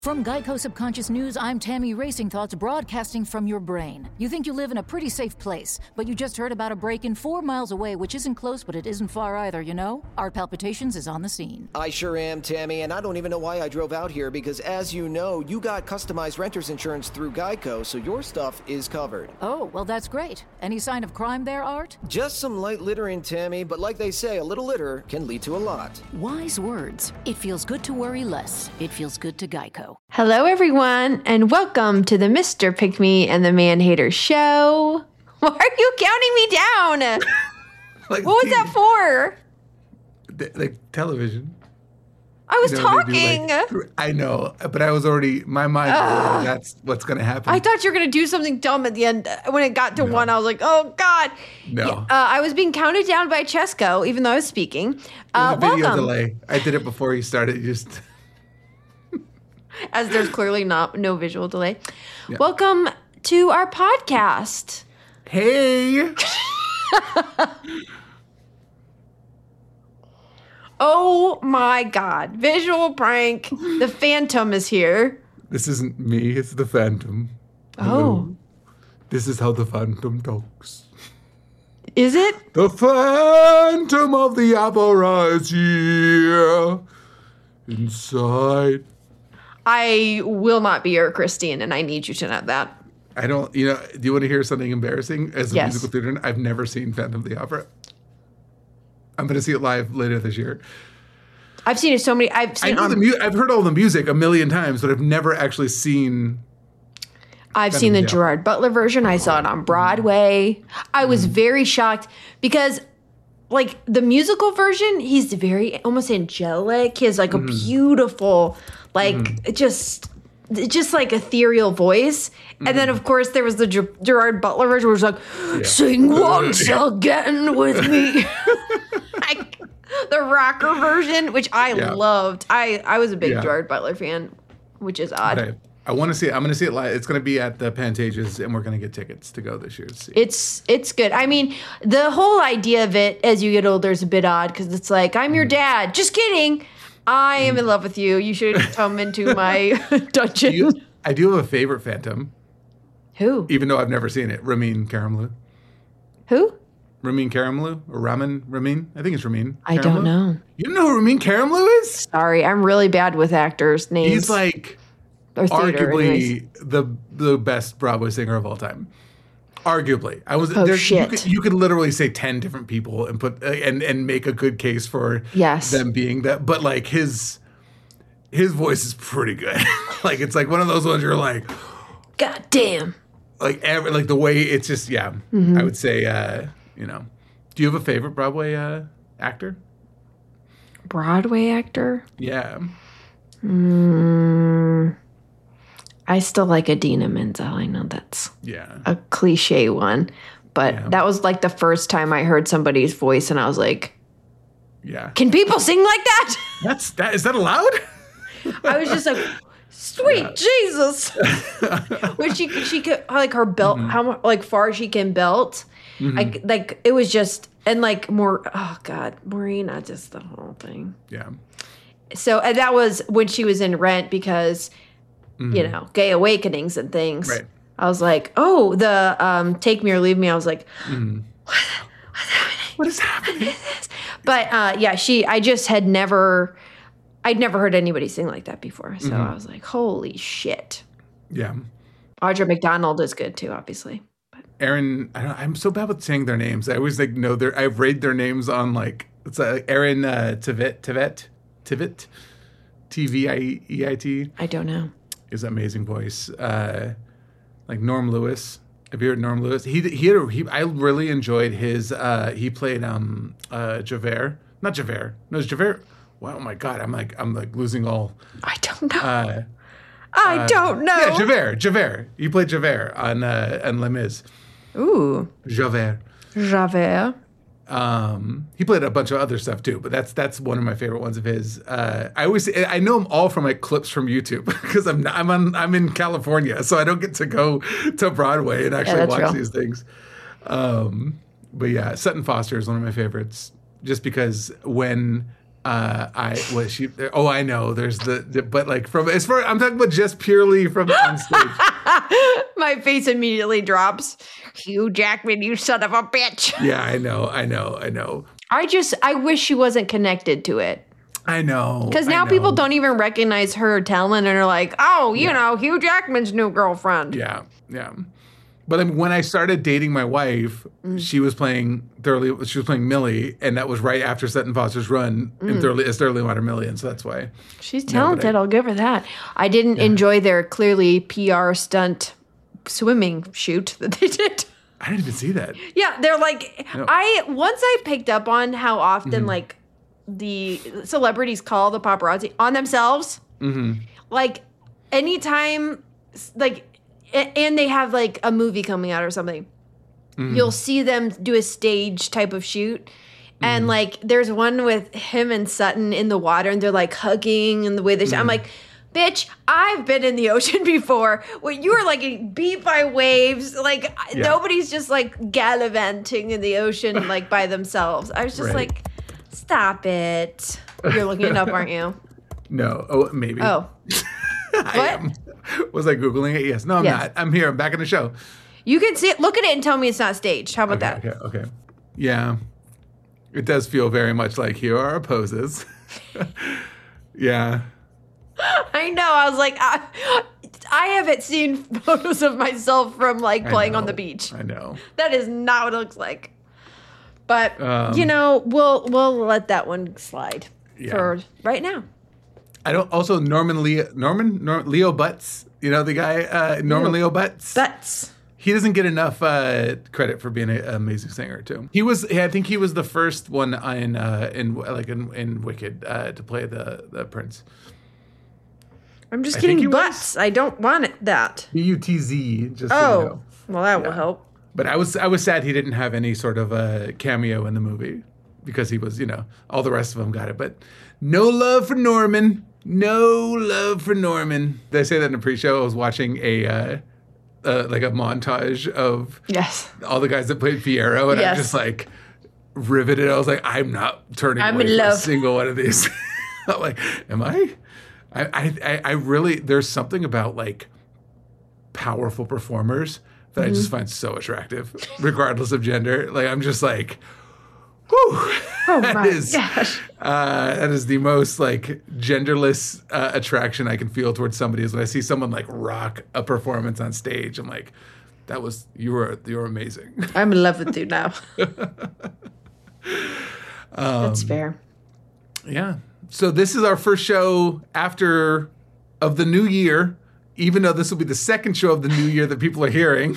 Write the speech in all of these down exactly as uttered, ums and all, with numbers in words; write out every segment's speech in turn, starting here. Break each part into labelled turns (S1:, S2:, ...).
S1: From Geico Subconscious News, I'm Tammy Racing Thoughts, broadcasting from your brain. You think you live in a pretty safe place, but you just heard about a break-in four miles away, which isn't close, but it isn't far either, you know? Art Palpitations is on the scene.
S2: I sure am, Tammy, and I don't even know why I drove out here, because as you know, you got customized renter's insurance through Geico, so your stuff is covered.
S1: Oh, well, that's great. Any sign of crime there, Art?
S2: Just some light littering, Tammy, but like they say, a little litter can lead to a lot.
S1: Wise words. It feels good to worry less. It feels good to Geico.
S3: Hello, everyone, and welcome to the Mister Pick Me and the Man Hater Show. Why are you counting me down?
S4: Like
S3: what was
S4: T V.
S3: that for?
S4: The, like television.
S3: I was
S4: You know, they
S3: talking.
S4: do, like, I know, but I was already, my mind, was, that's what's going to happen.
S3: I thought you were going to do something dumb at the end. When it got to
S4: No.
S3: one, I was like, oh, God.
S4: No.
S3: Yeah, uh, I was being counted down by Chesco, even though I was speaking. Uh,
S4: There's a video
S3: welcome.
S4: delay. I did it before you started. You just...
S3: As there's clearly not no visual delay.
S4: Yeah.
S3: Welcome to our podcast.
S4: Hey.
S3: Oh my God. Visual prank. The Phantom is here.
S4: This isn't me. It's the Phantom.
S3: Oh.
S4: Hello. This is how the Phantom talks.
S3: Is it?
S4: The Phantom of the Opera is here. Inside.
S3: I will not be your Christine, and I need you to know that.
S4: I don't, you know, do you want to hear something embarrassing? As a
S3: Yes.
S4: musical theater, I've never seen Phantom of the Opera. I'm going to see it live later this year.
S3: I've seen it so many. I've
S4: I
S3: seen.
S4: know
S3: um,
S4: the mu- I've heard all the music a million times, but I've never actually seen.
S3: I've
S4: Phantom
S3: seen the
S4: of the
S3: Gerard Butler version. I saw it on Broadway. I was very shocked because, like, the musical version, he's very almost angelic. He has like a beautiful, like, just. just like ethereal voice. And then, of course, there was the Ger- Gerard Butler version where it was like, sing once again with me. Like, the rocker version, which I
S4: Yeah.
S3: loved. I, I was a big
S4: Yeah.
S3: Gerard Butler fan, which is odd.
S4: Okay. I want to see it. I'm going to see it live. It's going to be at the Pantages, and we're going to get tickets to go this year to see.
S3: It's it's good. I mean, the whole idea of it as you get older is a bit odd because it's like, I'm your dad. Just kidding. I am in love with you. You should come into my dungeon.
S4: Do you, I do have a favorite Phantom,
S3: Who?
S4: even though I've never seen it. Ramin Karimloo.
S3: Who?
S4: Ramin Karimloo? Or Ramin? Ramin? I think it's Ramin.
S3: I don't
S4: Karimloo.
S3: know.
S4: You don't know who Ramin Karimloo is?
S3: Sorry, I'm really bad with actors' names.
S4: He's like
S3: or theater, anyways.
S4: arguably the the best Broadway singer of all time. Arguably, I was.
S3: Oh,
S4: there,
S3: shit.
S4: You could, you could literally say ten different people and put uh, and and make a good case for
S3: Yes.
S4: them being that. But like his his voice is pretty good. Like it's like one of those ones you're like,
S3: God damn.
S4: like every, like the way it's just yeah.
S3: Mm-hmm.
S4: I would say uh, you know. Do you have a favorite Broadway uh, actor?
S3: Broadway actor?
S4: Yeah.
S3: Mm, I still like Adina Menzel. I know that's
S4: Yeah.
S3: a cliche one, but
S4: Yeah.
S3: that was like the first time I heard somebody's voice and I was like,
S4: Yeah.
S3: can people sing like that?
S4: That's that. Is that allowed?
S3: I was just like, sweet
S4: Yeah.
S3: Jesus. When she she could like her belt,
S4: Mm-hmm.
S3: how mu- like far she can belt. Like like it was just and like more oh God, Maureen, I just the whole thing.
S4: Yeah.
S3: So and that was when she was in Rent because you know, gay awakenings and things.
S4: Right.
S3: I was like, oh, the um, Take Me or Leave Me. I was like,
S4: What is happening?
S3: but uh, yeah, she. I just had never, I'd never heard anybody sing like that before. So I was like, holy shit.
S4: Yeah.
S3: Audra McDonald is good too, obviously.
S4: Aaron, I don't, I'm so bad with saying their names. I always like know their. I've read their names on like it's like Aaron uh, Tveit, Tveit, Tveit, T V I E I T.
S3: I don't know.
S4: His amazing voice, uh, like Norm Lewis. Have you heard Norm Lewis? He he had a, he. I really enjoyed his. Uh, he played um uh Javert, not Javert. No, it's Javert. Wow, oh my God, I'm like I'm like losing all.
S3: I don't know.
S4: Uh,
S3: I don't know.
S4: yeah, Javert, Javert. He played Javert on uh, on Les Mis.
S3: Ooh,
S4: Javert.
S3: Javert.
S4: Um, he played a bunch of other stuff too, but that's that's one of my favorite ones of his. Uh, I always I know them all from like clips from YouTube because I'm not, I'm on I'm in California, so I don't get to go to Broadway and actually
S3: that's
S4: watch
S3: real.
S4: these things. Um, but yeah, Sutton Foster is one of my favorites, just because when Uh, I was she. Oh, I know. There's the, the but like from as far I'm talking about just purely from on stage.
S3: My face immediately drops. Hugh Jackman, you son of a bitch.
S4: Yeah, I know. I know. I know.
S3: I just I wish she wasn't connected to it.
S4: I know.
S3: Because
S4: I
S3: now
S4: know.
S3: people don't even recognize her talent and are like, oh, you
S4: Yeah.
S3: know, Hugh Jackman's new girlfriend.
S4: Yeah, yeah. But I mean, when I started dating my wife,
S3: Mm.
S4: she was playing thoroughly. She was playing Millie, and that was right after Sutton Foster's run
S3: Mm.
S4: in thoroughly as Thoroughly Modern Millie, and so that's why.
S3: She's
S4: No, but
S3: talented.
S4: I-
S3: I'll give her that. I didn't enjoy their clearly P R stunt swimming shoot that they did.
S4: I didn't even see that.
S3: Yeah, they're like
S4: No.
S3: I once I picked up on how often
S4: Mm-hmm.
S3: like the celebrities call the paparazzi on themselves.
S4: Mm-hmm.
S3: Like anytime, like, a- and they have like a movie coming out or something,
S4: Mm-hmm.
S3: you'll see them do a stage type of shoot.
S4: Mm-hmm.
S3: And like, there's one with him and Sutton in the water, and they're like hugging, and the way they. I'm like, bitch, I've been in the ocean before. Where you were like getting beat by waves. Like
S4: Yeah.
S3: nobody's just like gallivanting in the ocean like by themselves. I was just
S4: Right.
S3: like, stop it. You're looking it up, aren't you?
S4: No. Oh, maybe.
S3: Oh,
S4: I
S3: what?
S4: am. Was I Googling it? Yes. No, I'm
S3: Yes.
S4: not. I'm here. I'm back in the show.
S3: you can see it. Look at it and tell me it's not staged. How about
S4: Okay,
S3: that?
S4: okay, okay. Yeah. It does feel very much like here are our poses. Yeah.
S3: I know. I was like, I, I haven't seen photos of myself from like
S4: I
S3: playing on
S4: know.
S3: the beach.
S4: I know.
S3: That is not what it looks like. But
S4: Um,
S3: you know, we'll we'll let that one slide
S4: Yeah.
S3: for right now.
S4: I don't. Also, Norman Leo, Norman Nor, Leo Butts. You know the guy, uh, Norman Leo Butts.
S3: Butts.
S4: He doesn't get enough uh, credit for being an amazing singer too. He was. I think he was the first one in uh, in like in, in Wicked uh, to play the the prince.
S3: I'm just
S4: I think he
S3: getting
S4: was.
S3: butts. I don't want it that.
S4: B U T Z. Just so you
S3: Oh,
S4: know.
S3: well, that will
S4: Yeah.
S3: help.
S4: But I was I was sad he didn't have any sort of a cameo in the movie because he was, you know, all the rest of them got it. But no love for Norman. No love for Norman. Did I say that in a pre-show? I was watching a uh, uh, like a montage of
S3: Yes.
S4: all the guys that played Fiyero, and
S3: Yes.
S4: I'm just like riveted. I was like, I'm not turning
S3: I'm
S4: away
S3: in
S4: from a
S3: love.
S4: single one of these. I'm like, am I? I, I? I I really. There's something about like powerful performers that I just
S3: Mm-hmm.
S4: find so attractive, regardless of gender. Like I'm just like, whew.
S3: Oh
S4: That
S3: my
S4: is-
S3: gosh.
S4: Uh, that is the most like genderless uh, attraction I can feel towards somebody is when I see someone like rock a performance on stage. I'm like, that was you were you were amazing.
S3: I'm in love with you now.
S4: Um,
S3: That's fair.
S4: Yeah. So this is our first show after of the new year, even though this will be the second show of the new year that people are hearing.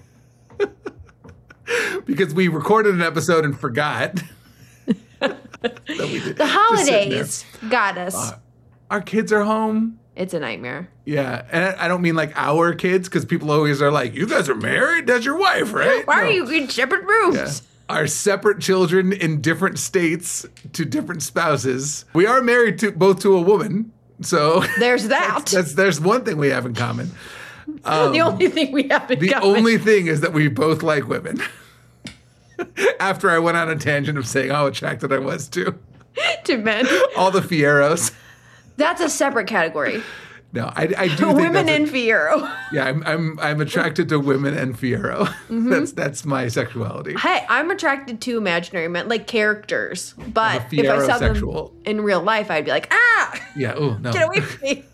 S4: Because we recorded an episode and forgot. That we did.
S3: The
S4: Just sitting there.
S3: holidays got us.
S4: Our kids are home.
S3: It's a nightmare.
S4: Yeah. And I I don't mean like our kids, because people always are like, you guys are married? That's your wife, right?
S3: Why
S4: No.
S3: are you in separate rooms?
S4: Yeah. Our separate children in different states to different spouses. We are married to both to a woman, so
S3: There's that.
S4: that's there's one thing we have in common.
S3: the only thing we have in
S4: The
S3: common.
S4: only thing is that we both like women. After I went on a tangent of saying how attracted I was to
S3: to men.
S4: all the Fieros.
S3: That's a separate category.
S4: No, I, I do think
S3: Women
S4: that's a-
S3: in Fiero.
S4: yeah, I'm I'm I'm attracted to women and Fiero.
S3: Mm-hmm.
S4: That's that's my sexuality.
S3: Hey, I'm attracted to imaginary men, like characters. But
S4: I'm a
S3: if I saw them
S4: Fierosexual.
S3: in real life, I'd be like, ah,
S4: Yeah. Oh no.
S3: get away from me.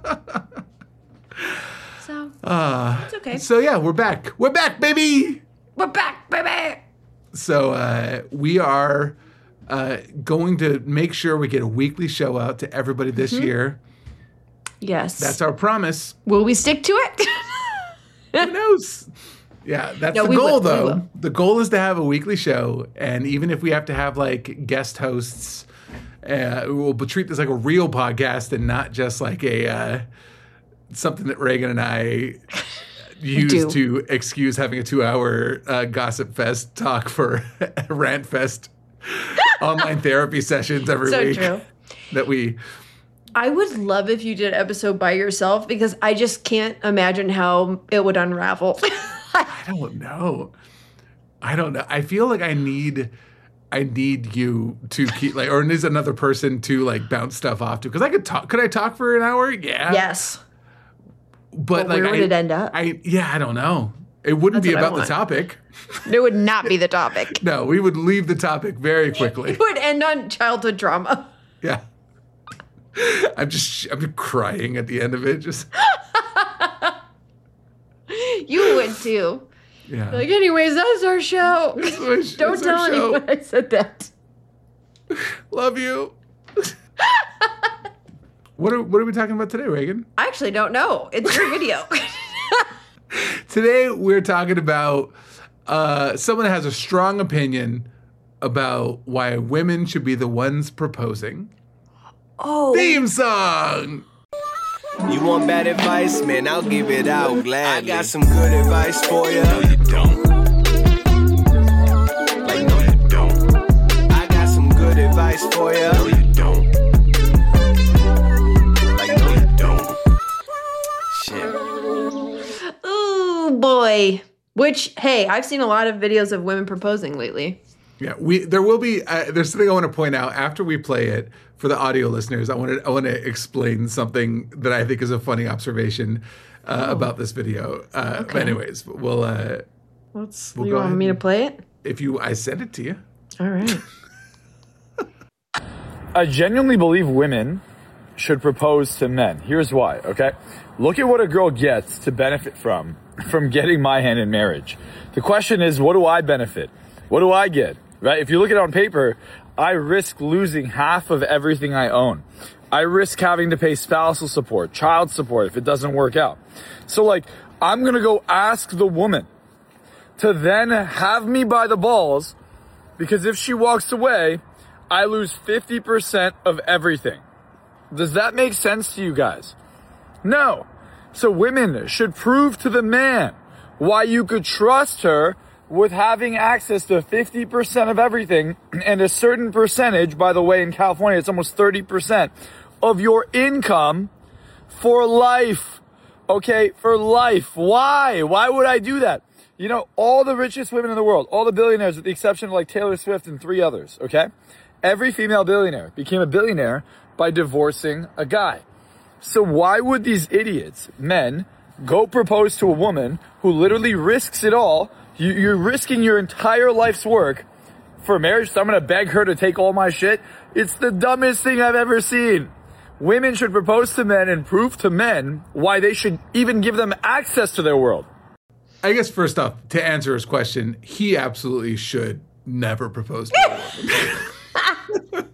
S3: So,
S4: Uh,
S3: it's okay.
S4: So yeah, we're back. We're back, baby.
S3: We're back, baby.
S4: So uh, we are uh, going to make sure we get a weekly show out to everybody this
S3: Mm-hmm.
S4: year.
S3: Yes.
S4: That's our promise.
S3: Will we stick to it?
S4: Who knows? Yeah, that's
S3: No,
S4: the
S3: we
S4: goal,
S3: will, we
S4: though.
S3: will.
S4: The goal is to have a weekly show, and even if we have to have like guest hosts, uh, we'll treat this like a real podcast and not just like a uh, something that Reagan and I use
S3: Do.
S4: to excuse having a two-hour uh, gossip fest talk for rant fest online therapy sessions every
S3: So
S4: week.
S3: true.
S4: That we.
S3: I would love if you did an episode by yourself because I just can't imagine how it would unravel.
S4: I don't know. I don't know. I feel like I need I need you to keep like, or needs another person to like bounce stuff off to. Because I could talk. Could I talk for an hour? Yeah.
S3: Yes.
S4: But,
S3: but
S4: like,
S3: where would
S4: I,
S3: it end up?
S4: I yeah, I don't know. It wouldn't
S3: That's
S4: be
S3: what I
S4: about the
S3: want.
S4: topic.
S3: It would not be the topic.
S4: No, we would leave the topic very quickly.
S3: It would end on childhood trauma.
S4: Yeah. I'm just I'm just crying at the end of it. Just
S3: You would too.
S4: yeah.
S3: Like, anyways, that's our show.
S4: That's my sh-
S3: Don't
S4: that's our
S3: tell
S4: show.
S3: anyone I said that.
S4: Love you. What are what are we talking about today, Reagan?
S3: I actually don't know. It's your video.
S4: Today we're talking about uh, someone has a strong opinion about why women should be the ones proposing.
S3: Oh.
S4: Theme song.
S5: You want bad advice? Man, I'll give it out gladly. I got some good advice for you. No, you don't. Like, no, you don't. I got some good advice for you. No, you don't. Like, no, you don't. Shit.
S3: Ooh, boy. Which, hey, I've seen a lot of videos of women proposing lately.
S4: Yeah, we there will be uh, there's something I want to point out after we play it for the audio listeners. I want to I want to explain something that I think is a funny observation uh, oh. about this video. Uh, okay. But anyways, we'll. Uh,
S3: Let's.
S4: We'll
S3: you want me to play it?
S4: If you, I sent it to you.
S3: All right.
S6: I genuinely believe women should propose to men. Here's why. Okay, look at what a girl gets to benefit from from getting my hand in marriage. The question is, what do I benefit? What do I get? Right? If you look at it on paper, I risk losing half of everything I own. I risk having to pay spousal support, child support if it doesn't work out. So like, I'm going to go ask the woman to then have me by the balls, because if she walks away, I lose fifty percent of everything. Does that make sense to you guys? No. So women should prove to the man why you could trust her with having access to fifty percent of everything, and a certain percentage, by the way, in California, it's almost thirty percent of your income for life. Okay, for life. Why? Why would I do that? You know, all the richest women in the world, all the billionaires with the exception of like Taylor Swift and three others, okay? Every female billionaire became a billionaire by divorcing a guy. So why would these idiots, men, go propose to a woman who literally risks it all? You, you're risking your entire life's work for marriage, so I'm going to beg her to take all my shit? It's the dumbest thing I've ever seen. Women should propose to men and prove to men why they should even give them access to their world.
S4: I guess first off, to answer his question, he absolutely should never propose to a woman.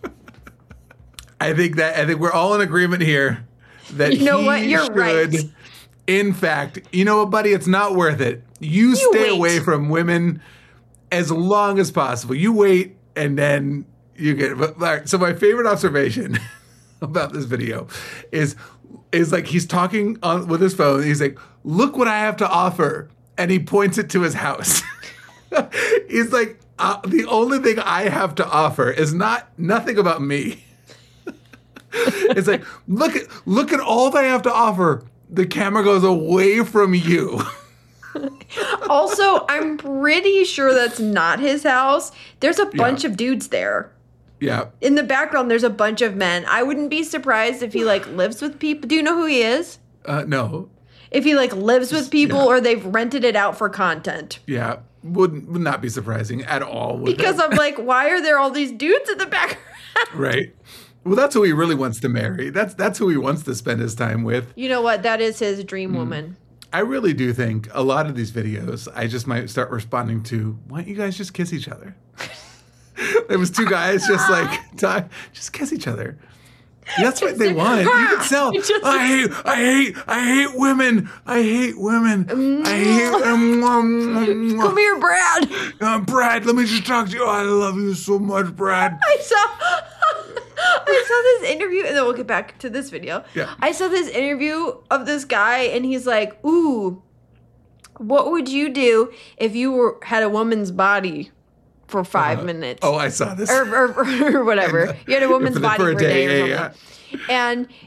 S4: I think that I think we're all in agreement here that
S3: you know
S4: he
S3: what? You're
S4: should,
S3: right.
S4: in fact, you know what, buddy? It's not worth it. You, you stay wait. away from women as long as possible. You wait, and then you get. But, all right, so my favorite observation about this video is is like he's talking on with his phone. He's like, "Look what I have to offer," and he points it to his house. He's like, uh, "The only thing I have to offer is not nothing about me." It's like, look at look at all that I have to offer. The camera goes away from you.
S3: Also, I'm pretty sure that's not his house. There's a bunch yeah. of dudes there.
S4: Yeah.
S3: In the background, there's a bunch of men. I wouldn't be surprised if he like lives with people. Do you know who he is?
S4: Uh, no.
S3: If he like lives with people,
S4: yeah.
S3: or they've rented it out for content.
S4: Yeah, would would not be surprising at all.
S3: Because I'm like, why are there all these dudes in the background?
S4: Right. Well, that's who he really wants to marry. That's that's who he wants to spend his time with.
S3: You know what? That is his dream mm. woman.
S4: I really do think a lot of these videos, I just might start responding to, why don't you guys just kiss each other? There was two guys just like, talk, just kiss each other. That's what they want. You can sell. I hate, I hate, I hate women. I hate women. I hate them.
S3: Come here, Brad.
S4: Uh, Brad, let me just talk to you. I love you so much, Brad.
S3: I saw... I saw this interview, and then we'll get back to this video.
S4: Yeah.
S3: I saw this interview of this guy, and he's like, ooh, what would you do if you were had a woman's body for five uh, minutes?
S4: Oh, I saw this.
S3: Or, or, or whatever. And, uh, you had a woman's
S4: for the,
S3: body
S4: for a
S3: for a day,
S4: day
S3: or
S4: yeah,
S3: something. Yeah. And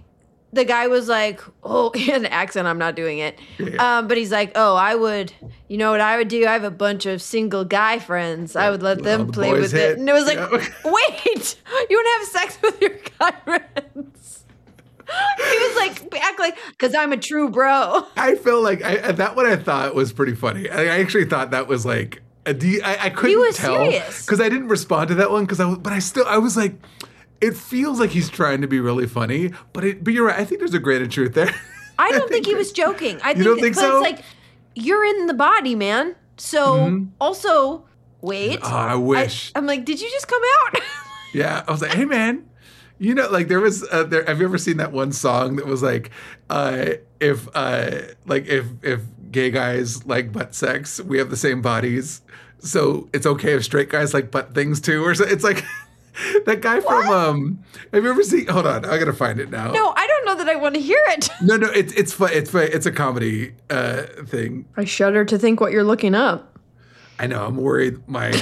S3: the guy was like, oh, he had an accent. I'm not doing it.
S4: Yeah.
S3: Um, but he's like, oh, I would, you know what I would do? I have a bunch of single guy friends. I would let
S4: Well,
S3: them
S4: the
S3: play
S4: boys
S3: with
S4: hit.
S3: it. And it was like,
S4: Yeah.
S3: wait, you want to have sex with your guy friends? He was like, act like, because I'm a true bro.
S4: I feel like I, that one I thought was pretty funny. I, I actually thought that was like a D. I, I couldn't
S3: was
S4: tell
S3: serious.
S4: because I didn't respond to that one because I was, but I still I was like, it feels like he's trying to be really funny, but it, but you're right. I think there's a grain of truth there.
S3: I don't think he was joking. I think,
S4: don't think
S3: but
S4: so?
S3: it's like, you're in the body, man. So also, wait.
S4: Oh, I wish.
S3: I, I'm like, did you just come out?
S4: Yeah, I was like, hey man, you know, like there was, uh, there. Have you ever seen that one song that was like, uh, if, uh, like if if gay guys like butt sex, we have the same bodies, so it's okay if straight guys like butt things too, or so. It's like that guy from. Um, have you ever seen? Hold on, I gotta find it now.
S3: No, I don't know that I want to hear it.
S4: no, no, it's it's fun. It's fun. It's a comedy uh, thing.
S3: I shudder to think what you're looking up.
S4: I know. I'm worried. My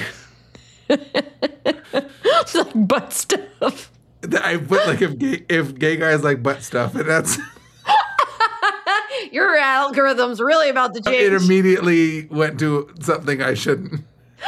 S3: It's like butt stuff.
S4: I put like if gay, if gay guys like butt stuff, and that's.
S3: Your algorithm's really about to change.
S4: It immediately went to something I shouldn't.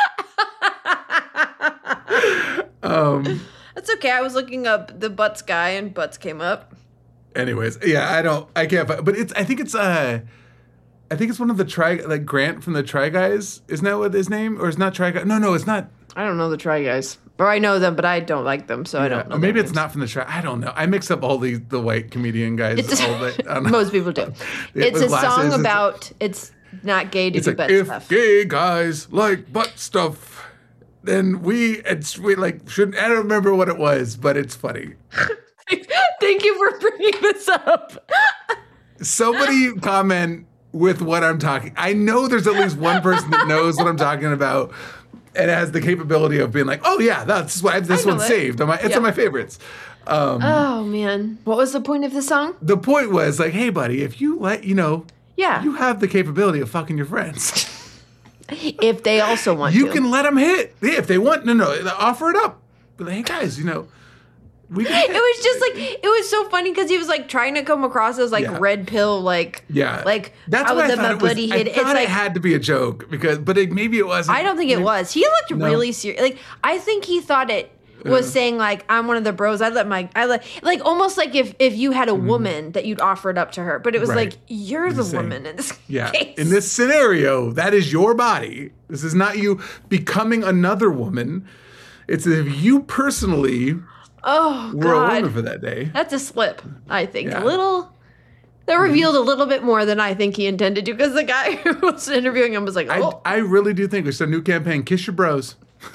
S4: um.
S3: That's okay. I was looking up the butts guy, and butts came up.
S4: Anyways, yeah, I don't, I can't, find, but it's, I think it's, uh, I think it's one of the Try, like Grant from the Try Guys. Isn't that what his name? Or it's not Try Guys? No, no, it's not.
S3: I don't know the Try Guys, or I know them, but I don't like them, so I don't know.
S4: Or maybe
S3: their
S4: it's
S3: names.
S4: not from the Try. I don't know. I mix up all the the white comedian guys.
S3: It's,
S4: all the, I don't know.
S3: most people do.
S4: Yeah,
S3: It's
S4: with
S3: a
S4: glasses,
S3: song
S4: it's-
S3: about it's not gay to
S4: It's
S3: do
S4: like
S3: butt
S4: if
S3: stuff.
S4: gay guys like butt stuff, then we it's we like shouldn't. I don't remember what it was, but it's funny.
S3: Thank you for bringing this up.
S4: Somebody comment with what I'm talking. I know there's at least one person that knows what I'm talking about and has the capability of being like, oh yeah, that's why this
S3: I know
S4: one's
S3: it.
S4: saved. On my, it's
S3: Yeah.
S4: on my favorites. Um,
S3: Oh man, what was the point of the song?
S4: the point was like, hey buddy, if you let, you know,
S3: Yeah,
S4: you have the capability of fucking your friends.
S3: if they also want
S4: You
S3: to.
S4: can let them hit. Yeah, if they want, no, no, offer it up. But hey guys, you know, we can
S3: It was just like it was so funny because he was like trying to come across as like
S4: Yeah.
S3: red pill, like
S4: yeah,
S3: like
S4: that's
S3: I
S4: why
S3: was
S4: I
S3: a
S4: thought it was.
S3: bloody
S4: I
S3: hit.
S4: thought
S3: It's
S4: it
S3: like
S4: had to be a joke because, but it, maybe it wasn't.
S3: I don't think it was. He looked
S4: No.
S3: really serious. Like I think he thought it was
S4: Uh.
S3: saying like I'm one of the bros. I let my I let like almost like if if you had a
S4: Mm-hmm.
S3: woman that you'd offer it up to her, but it was
S4: Right.
S3: like you're the
S4: saying-
S3: woman in this
S4: Yeah.
S3: case.
S4: In this scenario, that is your body. This is not you becoming another woman. It's if you personally
S3: oh
S4: were a woman
S3: god,
S4: for that day.
S3: that's a slip. I think
S4: Yeah.
S3: a little. That revealed a little bit more than I think he intended to because the guy who was interviewing him was like,
S4: I,
S3: oh.
S4: I really do think there's a new campaign. Kiss your bros.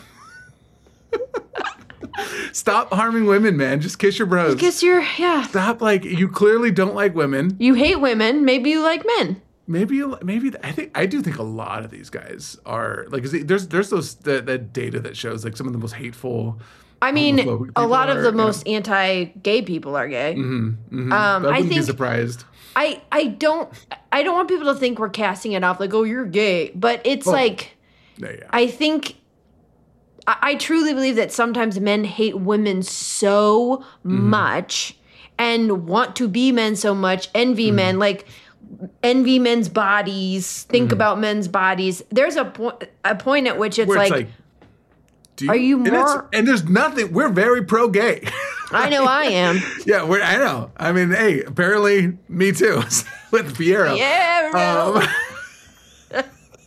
S4: Stop harming women, man. Just kiss your bros.
S3: Kiss your yeah.
S4: Stop. Like you clearly don't like women.
S3: You hate women. Maybe you like men.
S4: Maybe, you- maybe I think I do think a lot of these guys are like. Is it, there's there's those that, that data that shows like some of the most hateful.
S3: I mean,
S4: homophobic
S3: a
S4: people
S3: lot of
S4: are,
S3: the
S4: you know.
S3: most anti-gay people are gay.
S4: Mm-hmm,
S3: Um,
S4: I
S3: I
S4: wouldn't be
S3: think
S4: surprised.
S3: I I don't I don't want people to think we're casting it off like oh you're gay, but it's
S4: Oh.
S3: like
S4: Yeah, yeah.
S3: I think I, I truly believe that sometimes men hate women so
S4: Mm-hmm.
S3: much and want to be men so much, envy
S4: Mm-hmm.
S3: men like envy men's bodies, think
S4: Mm-hmm.
S3: about men's bodies. There's a point a point at which it's
S4: Where
S3: like,
S4: it's like, do
S3: are you
S4: and, it's-
S3: more-
S4: and there's nothing. We're very pro gay.
S3: I know I am.
S4: Yeah, we're, I know. I mean, hey, apparently me too with Piero.
S3: Yeah, bro.
S4: Um,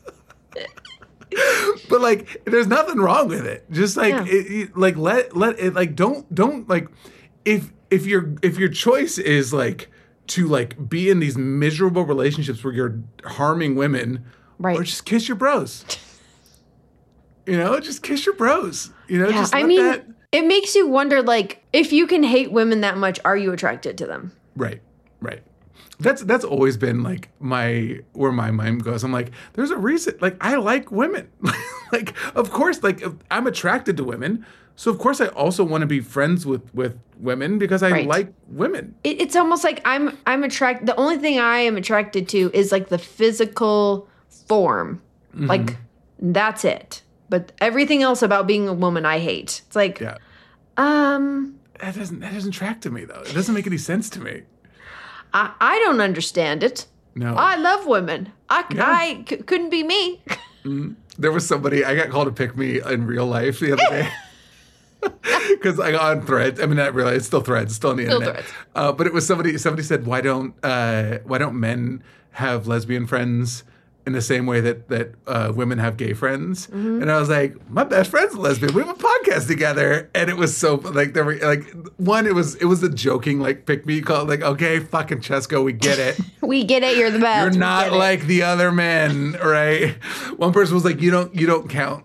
S4: but like, there's nothing wrong with it. Just like,
S3: Yeah.
S4: it, it- like let let it like don't don't like if if your if your choice is like to like be in these miserable relationships where you're harming women,
S3: Right.
S4: or just kiss your bros. You know, just kiss your bros. You know,
S3: Yeah,
S4: just
S3: I
S4: let
S3: mean,
S4: that.
S3: it makes you wonder, like, if you can hate women that much, are you attracted to them?
S4: Right, right. That's that's always been like my where my mind goes. I'm like, there's a reason. Like, I like women. Like, of course, like I'm attracted to women. So of course, I also want to be friends with with women because I
S3: Right.
S4: like women.
S3: It, it's almost like I'm I'm attracted. The only thing I am attracted to is like the physical form,
S4: Mm-hmm.
S3: like that's it. But everything else about being a woman, I hate. It's like,
S4: Yeah,
S3: um,
S4: that doesn't that doesn't track to me though. It doesn't make any sense to me.
S3: I, I don't understand it.
S4: No.
S3: I love women. I,
S4: Yeah.
S3: I c- couldn't be me.
S4: There was somebody, I got called to pick me in real life the other day. Because I got on Threads. I mean, not really. It's still Threads. It's still on the
S3: Still
S4: internet.
S3: Threads.
S4: Uh, but it was somebody. Somebody said, "Why don't uh, Why don't men have lesbian friends in the same way that that uh, women have gay friends?"
S3: Mm-hmm.
S4: And I was like, "My best friend's a lesbian. We have a podcast together." And it was so like there were like one. It was it was a joking like pick me call like okay fucking Chesko, we get it.
S3: We get it. You're the best.
S4: You're
S3: We
S4: not
S3: get it.
S4: like the other men, right? One person was like, "You don't you don't count."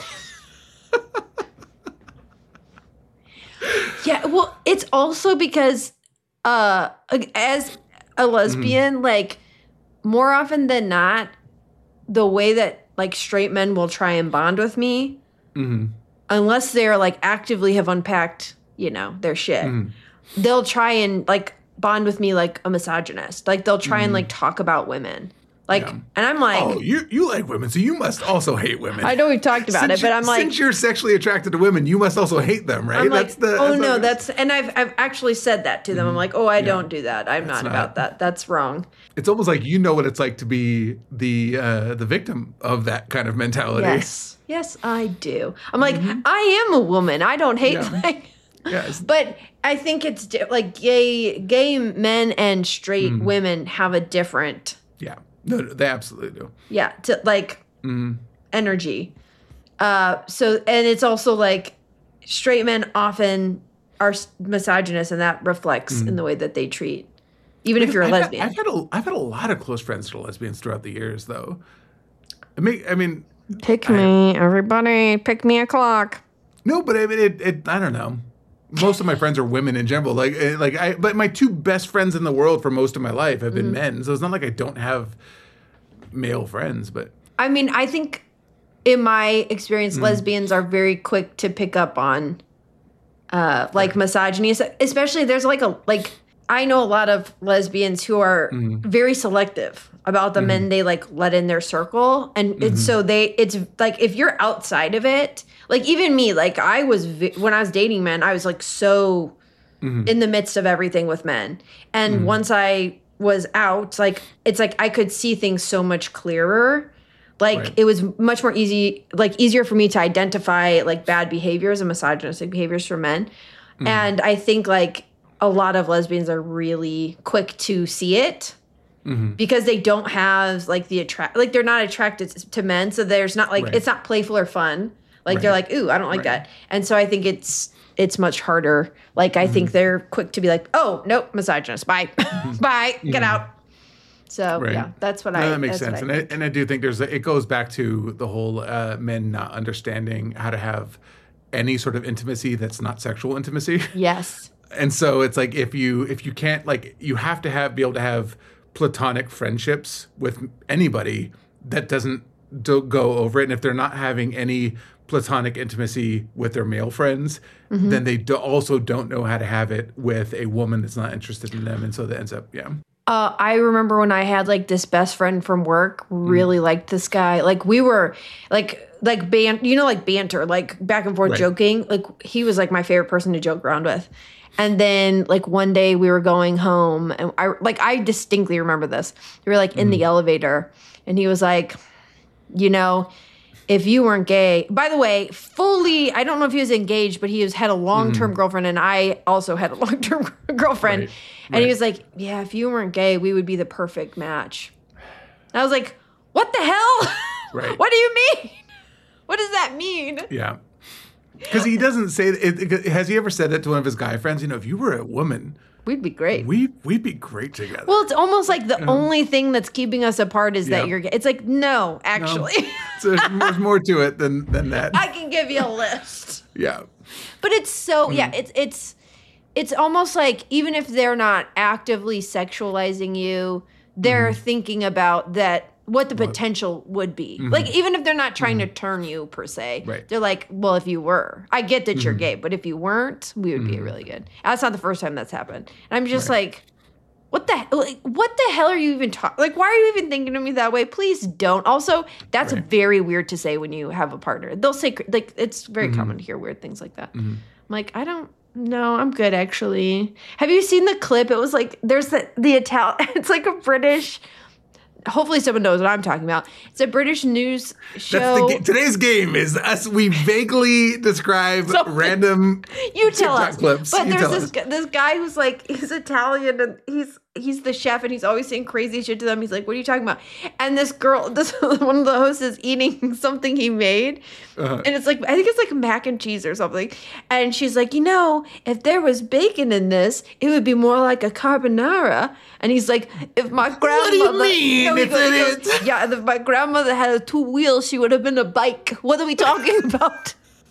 S3: Yeah, well, it's also because uh as a lesbian,
S4: Mm-hmm.
S3: like more often than not, the way that like straight men will try and bond with me,
S4: Mm-hmm.
S3: unless they're like actively have unpacked, you know, their shit,
S4: Mm-hmm.
S3: they'll try and like bond with me like a misogynist. Like they'll try and like talk about women. Like
S4: Mm-hmm. Yeah.
S3: and I'm like
S4: Oh, you you like women, so you must also hate women.
S3: I know we've talked about
S4: Since
S3: it, but
S4: you're-
S3: I'm like
S4: since you're sexually attracted to women, you must also hate them, right?
S3: I'm like,
S4: that's the
S3: oh
S4: that's
S3: no,
S4: the-
S3: that's and I've I've actually said that to them. I'm like, oh, I don't do that. I'm not,
S4: not-
S3: about that. That's wrong.
S4: It's almost like you know what it's like to be the uh, the victim of that kind of mentality.
S3: Yes, yes, I do. I'm like, I am a woman. I don't hate.
S4: Mm-hmm. Yeah.
S3: Like,
S4: Yes.
S3: but I think it's di- like gay gay men and straight
S4: Mm-hmm.
S3: women have a different,
S4: Yeah. No, no, they absolutely do.
S3: yeah, to like
S4: Mm-hmm.
S3: energy. Uh, so and it's also like straight men often are s- misogynist, and that reflects in the way that they treat, even if you're a
S4: Mm-hmm. I've
S3: lesbian.
S4: Had, I've had a I've had a lot of close friends that are lesbians throughout the years, though. I mean, I mean,
S3: Pick me, everybody. Pick me a clock.
S4: no, but I mean, it, it. I don't know. Most of my friends are women in general. Like, eh, like I. But my two best friends in the world for most of my life have been men. So it's not like I don't have male friends. But
S3: I mean, I think in my experience, lesbians are very quick to pick up on uh, like misogyny, especially there's like a like I know a lot of lesbians who are very selective about the men they like let in their circle, and it's so they it's like if you're outside of it, like even me, like I was vi- when I was dating men, I was like so in the midst of everything with men, and once I was out, like it's like I could see things so much clearer. Like
S4: Right.
S3: it was much more easy, like easier for me to identify like bad behaviors and misogynistic behaviors for men. And I think like a lot of lesbians are really quick to see it because they don't have like the attract, like they're not attracted to men. So there's not like,
S4: Right.
S3: it's not playful or fun. Like they're
S4: Right.
S3: like, ooh, I don't like
S4: Right.
S3: that. And so I think it's, it's much harder. Like I think they're quick to be like, oh, nope, misogynist. Bye. Bye. Get out. So
S4: Right.
S3: yeah, that's what
S4: No,
S3: I.
S4: that makes
S3: that's what
S4: sense,
S3: I
S4: and I,
S3: think.
S4: and I do think there's a, it goes back to the whole uh, men not understanding how to have any sort of intimacy that's not sexual intimacy.
S3: Yes.
S4: And so it's like if you if you can't like you have to have be able to have platonic friendships with anybody that doesn't do, go over it, and if they're not having any platonic intimacy with their male friends,
S3: Mm-hmm.
S4: then they do also don't know how to have it with a woman that's not interested in them, and so that ends up yeah.
S3: Uh, I remember when I had like this best friend from work, really liked this guy. Like we were like like ban you know, like banter, like back and forth
S4: Right.
S3: joking. Like he was like my favorite person to joke around with. And then like one day we were going home, and I like I distinctly remember this. We were like in the elevator, and he was like, you know, if you weren't gay, by the way, fully, I don't know if he was engaged, but he was had a long-term girlfriend, and I also had a long-term girlfriend.
S4: Right.
S3: And he
S4: Right.
S3: was like, yeah, if you weren't gay, we would be the perfect match. And I was like, what the hell?
S4: Right.
S3: What do you mean? What does that mean?
S4: Yeah. Because he doesn't say it, it. Has he ever said that to one of his guy friends? You know, if you were a woman,
S3: We'd be great.
S4: we we'd be great together.
S3: Well, it's almost like the only thing that's keeping us apart is
S4: Yeah.
S3: that you're gay. It's like, no, actually.
S4: So there's, there's more to it than than that.
S3: I can give you a list.
S4: Yeah.
S3: But it's so
S4: Mm-hmm.
S3: yeah, it's it's it's almost like even if they're not actively sexualizing you, they're
S4: Mm-hmm.
S3: thinking about that what the potential would be. Like even if they're not trying to turn you per se,
S4: Mm-hmm. Right.
S3: they're like, well, if you were, I get that you're
S4: Mm-hmm.
S3: gay, but if you weren't, we would be really good. That's not the first time that's happened. And I'm just like, what the like, what the hell are you even talking? Like, why are you even thinking of me that way? Please don't. Also, that's
S4: Right.
S3: very weird to say when you have a partner. They'll say like it's very
S4: Mm-hmm.
S3: common to hear weird things like that. I'm like, I don't, No, I'm good actually. Have you seen the clip? It was like there's the the Italian. It's like a British. Hopefully, someone knows what I'm talking about. It's a British news show.
S4: That's the, ga- today's game is us. We vaguely describe
S3: Something.
S4: random
S3: You tell
S4: TikTok
S3: us.
S4: clips.
S3: But
S4: You
S3: there's
S4: tell
S3: this
S4: us.
S3: gu- this guy who's like he's Italian and he's he's the chef and he's always saying crazy shit to them. He's like, "What are you talking about?" And this girl, this one of the hosts is eating something he made,
S4: Uh-huh.
S3: and it's like I think it's like mac and cheese or something. And she's like, "You know, if there was bacon in this, it would be more like a carbonara." And he's like, "If my grandmother,
S4: do you mean
S3: No, he
S4: if
S3: goes- he
S4: it
S3: goes,
S4: is?
S3: yeah, if my grandmother had two wheels, she would have been a bike. What are we talking about?"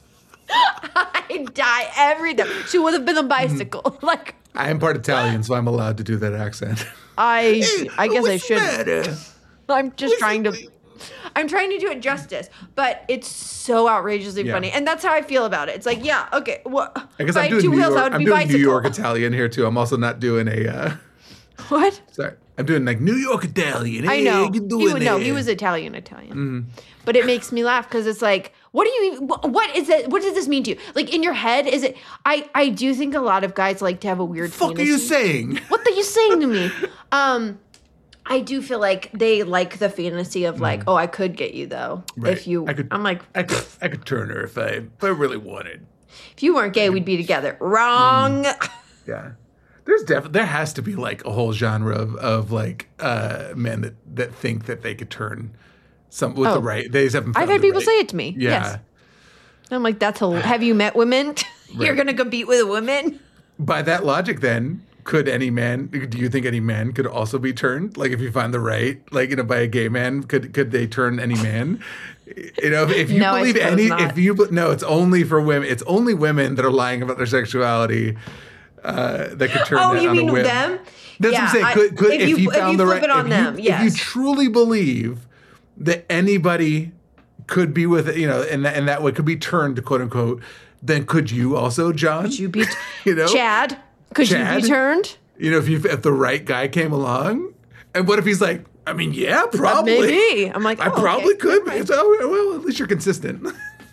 S3: I die every time. She would have been a bicycle. Like
S4: I am part Italian, so I'm allowed to do that accent.
S3: I, I guess I
S4: What's
S3: should.
S4: the matter?
S3: I'm just trying to. I'm trying to do it justice, but it's so outrageously
S4: Yeah.
S3: funny, and that's how I feel about it. It's like, yeah, okay, what?
S4: I guess
S3: if I
S4: I'm
S3: had
S4: doing
S3: two
S4: New
S3: wheels,
S4: York.
S3: I would
S4: I'm
S3: be
S4: doing
S3: bicycle.
S4: New York Italian here too. I'm also not doing a. Uh,
S3: What?
S4: sorry, I'm doing like New York Italian.
S3: I
S4: Hey,
S3: know.
S4: you
S3: He
S4: doing
S3: would no. He
S4: there?
S3: was Italian, Italian.
S4: Mm-hmm.
S3: But it makes me laugh because it's like, what do you? What, what is it? What does this mean to you? Like in your head, is it? I I do think a lot of guys like to have a weird.
S4: Fuck
S3: fantasy.
S4: are you saying?
S3: What are you saying to me? Um, I do feel like they like the fantasy of like, oh, I could get you though
S4: Right.
S3: if you.
S4: I could-
S3: I'm like,
S4: I could I could turn her if I if I really wanted.
S3: if you weren't gay, we'd be together. Wrong.
S4: Yeah. There's definitely there has to be like a whole genre of, of like uh, men that, that think that they could turn some with
S3: Oh.
S4: the right. They just haven't.
S3: I've
S4: found
S3: had
S4: the
S3: people
S4: right-
S3: say it to me.
S4: Yeah.
S3: Yes. I'm like, that's a. Have you met women? You're
S4: Right.
S3: gonna compete with women.
S4: By that logic, then could any man? Do you think any man could also be turned? Like if you find the right, like you know, by a gay man, could could they turn any man? You know, if you
S3: No, I
S4: believe
S3: suppose
S4: any,
S3: not.
S4: if you no, it's only for women. It's only women that are lying about their sexuality uh, that could turn.
S3: Oh,
S4: that
S3: you
S4: on a
S3: mean
S4: whim.
S3: them?
S4: That's
S3: Yeah,
S4: what I'm saying.
S3: I-
S4: Could, could
S3: if
S4: if,
S3: you-
S4: you
S3: if
S4: found
S3: you
S4: the
S3: flip
S4: right,
S3: it on
S4: if, you,
S3: them,
S4: if
S3: yes.
S4: you truly believe that anybody could be with, you know, and that, and that way could be turned, quote unquote, then could you also, John?
S3: Could you be
S4: you know,
S3: Chad? Could you
S4: Chad?
S3: be turned?
S4: You know, if you if the right guy came along, and what if he's like, I mean, yeah, probably,
S3: Maybe. I'm like,
S4: I
S3: oh,
S4: probably
S3: okay,
S4: could.
S3: never mind.
S4: So, well, at least you're consistent.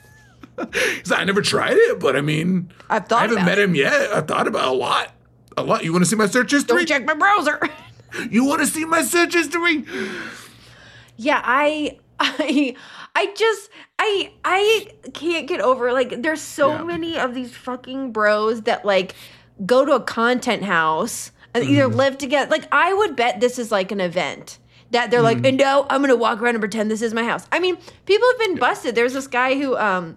S4: He's like, I never tried it, but I mean,
S3: I've thought
S4: I haven't
S3: about
S4: met
S3: it.
S4: him yet. I've thought about it a lot, a lot. You want to see my search history?
S3: Don't check my browser.
S4: You want to see my search history?
S3: Yeah, I, I, I just, I, I can't get over. Like, there's so
S4: Yeah.
S3: many of these fucking bros that like go to a content house and either
S4: Mm-hmm.
S3: live together. Like, I would bet this is like an event that they're
S4: Mm-hmm.
S3: like, and no, I'm gonna walk around and pretend this is my house. I mean, people have been busted. There's this guy who um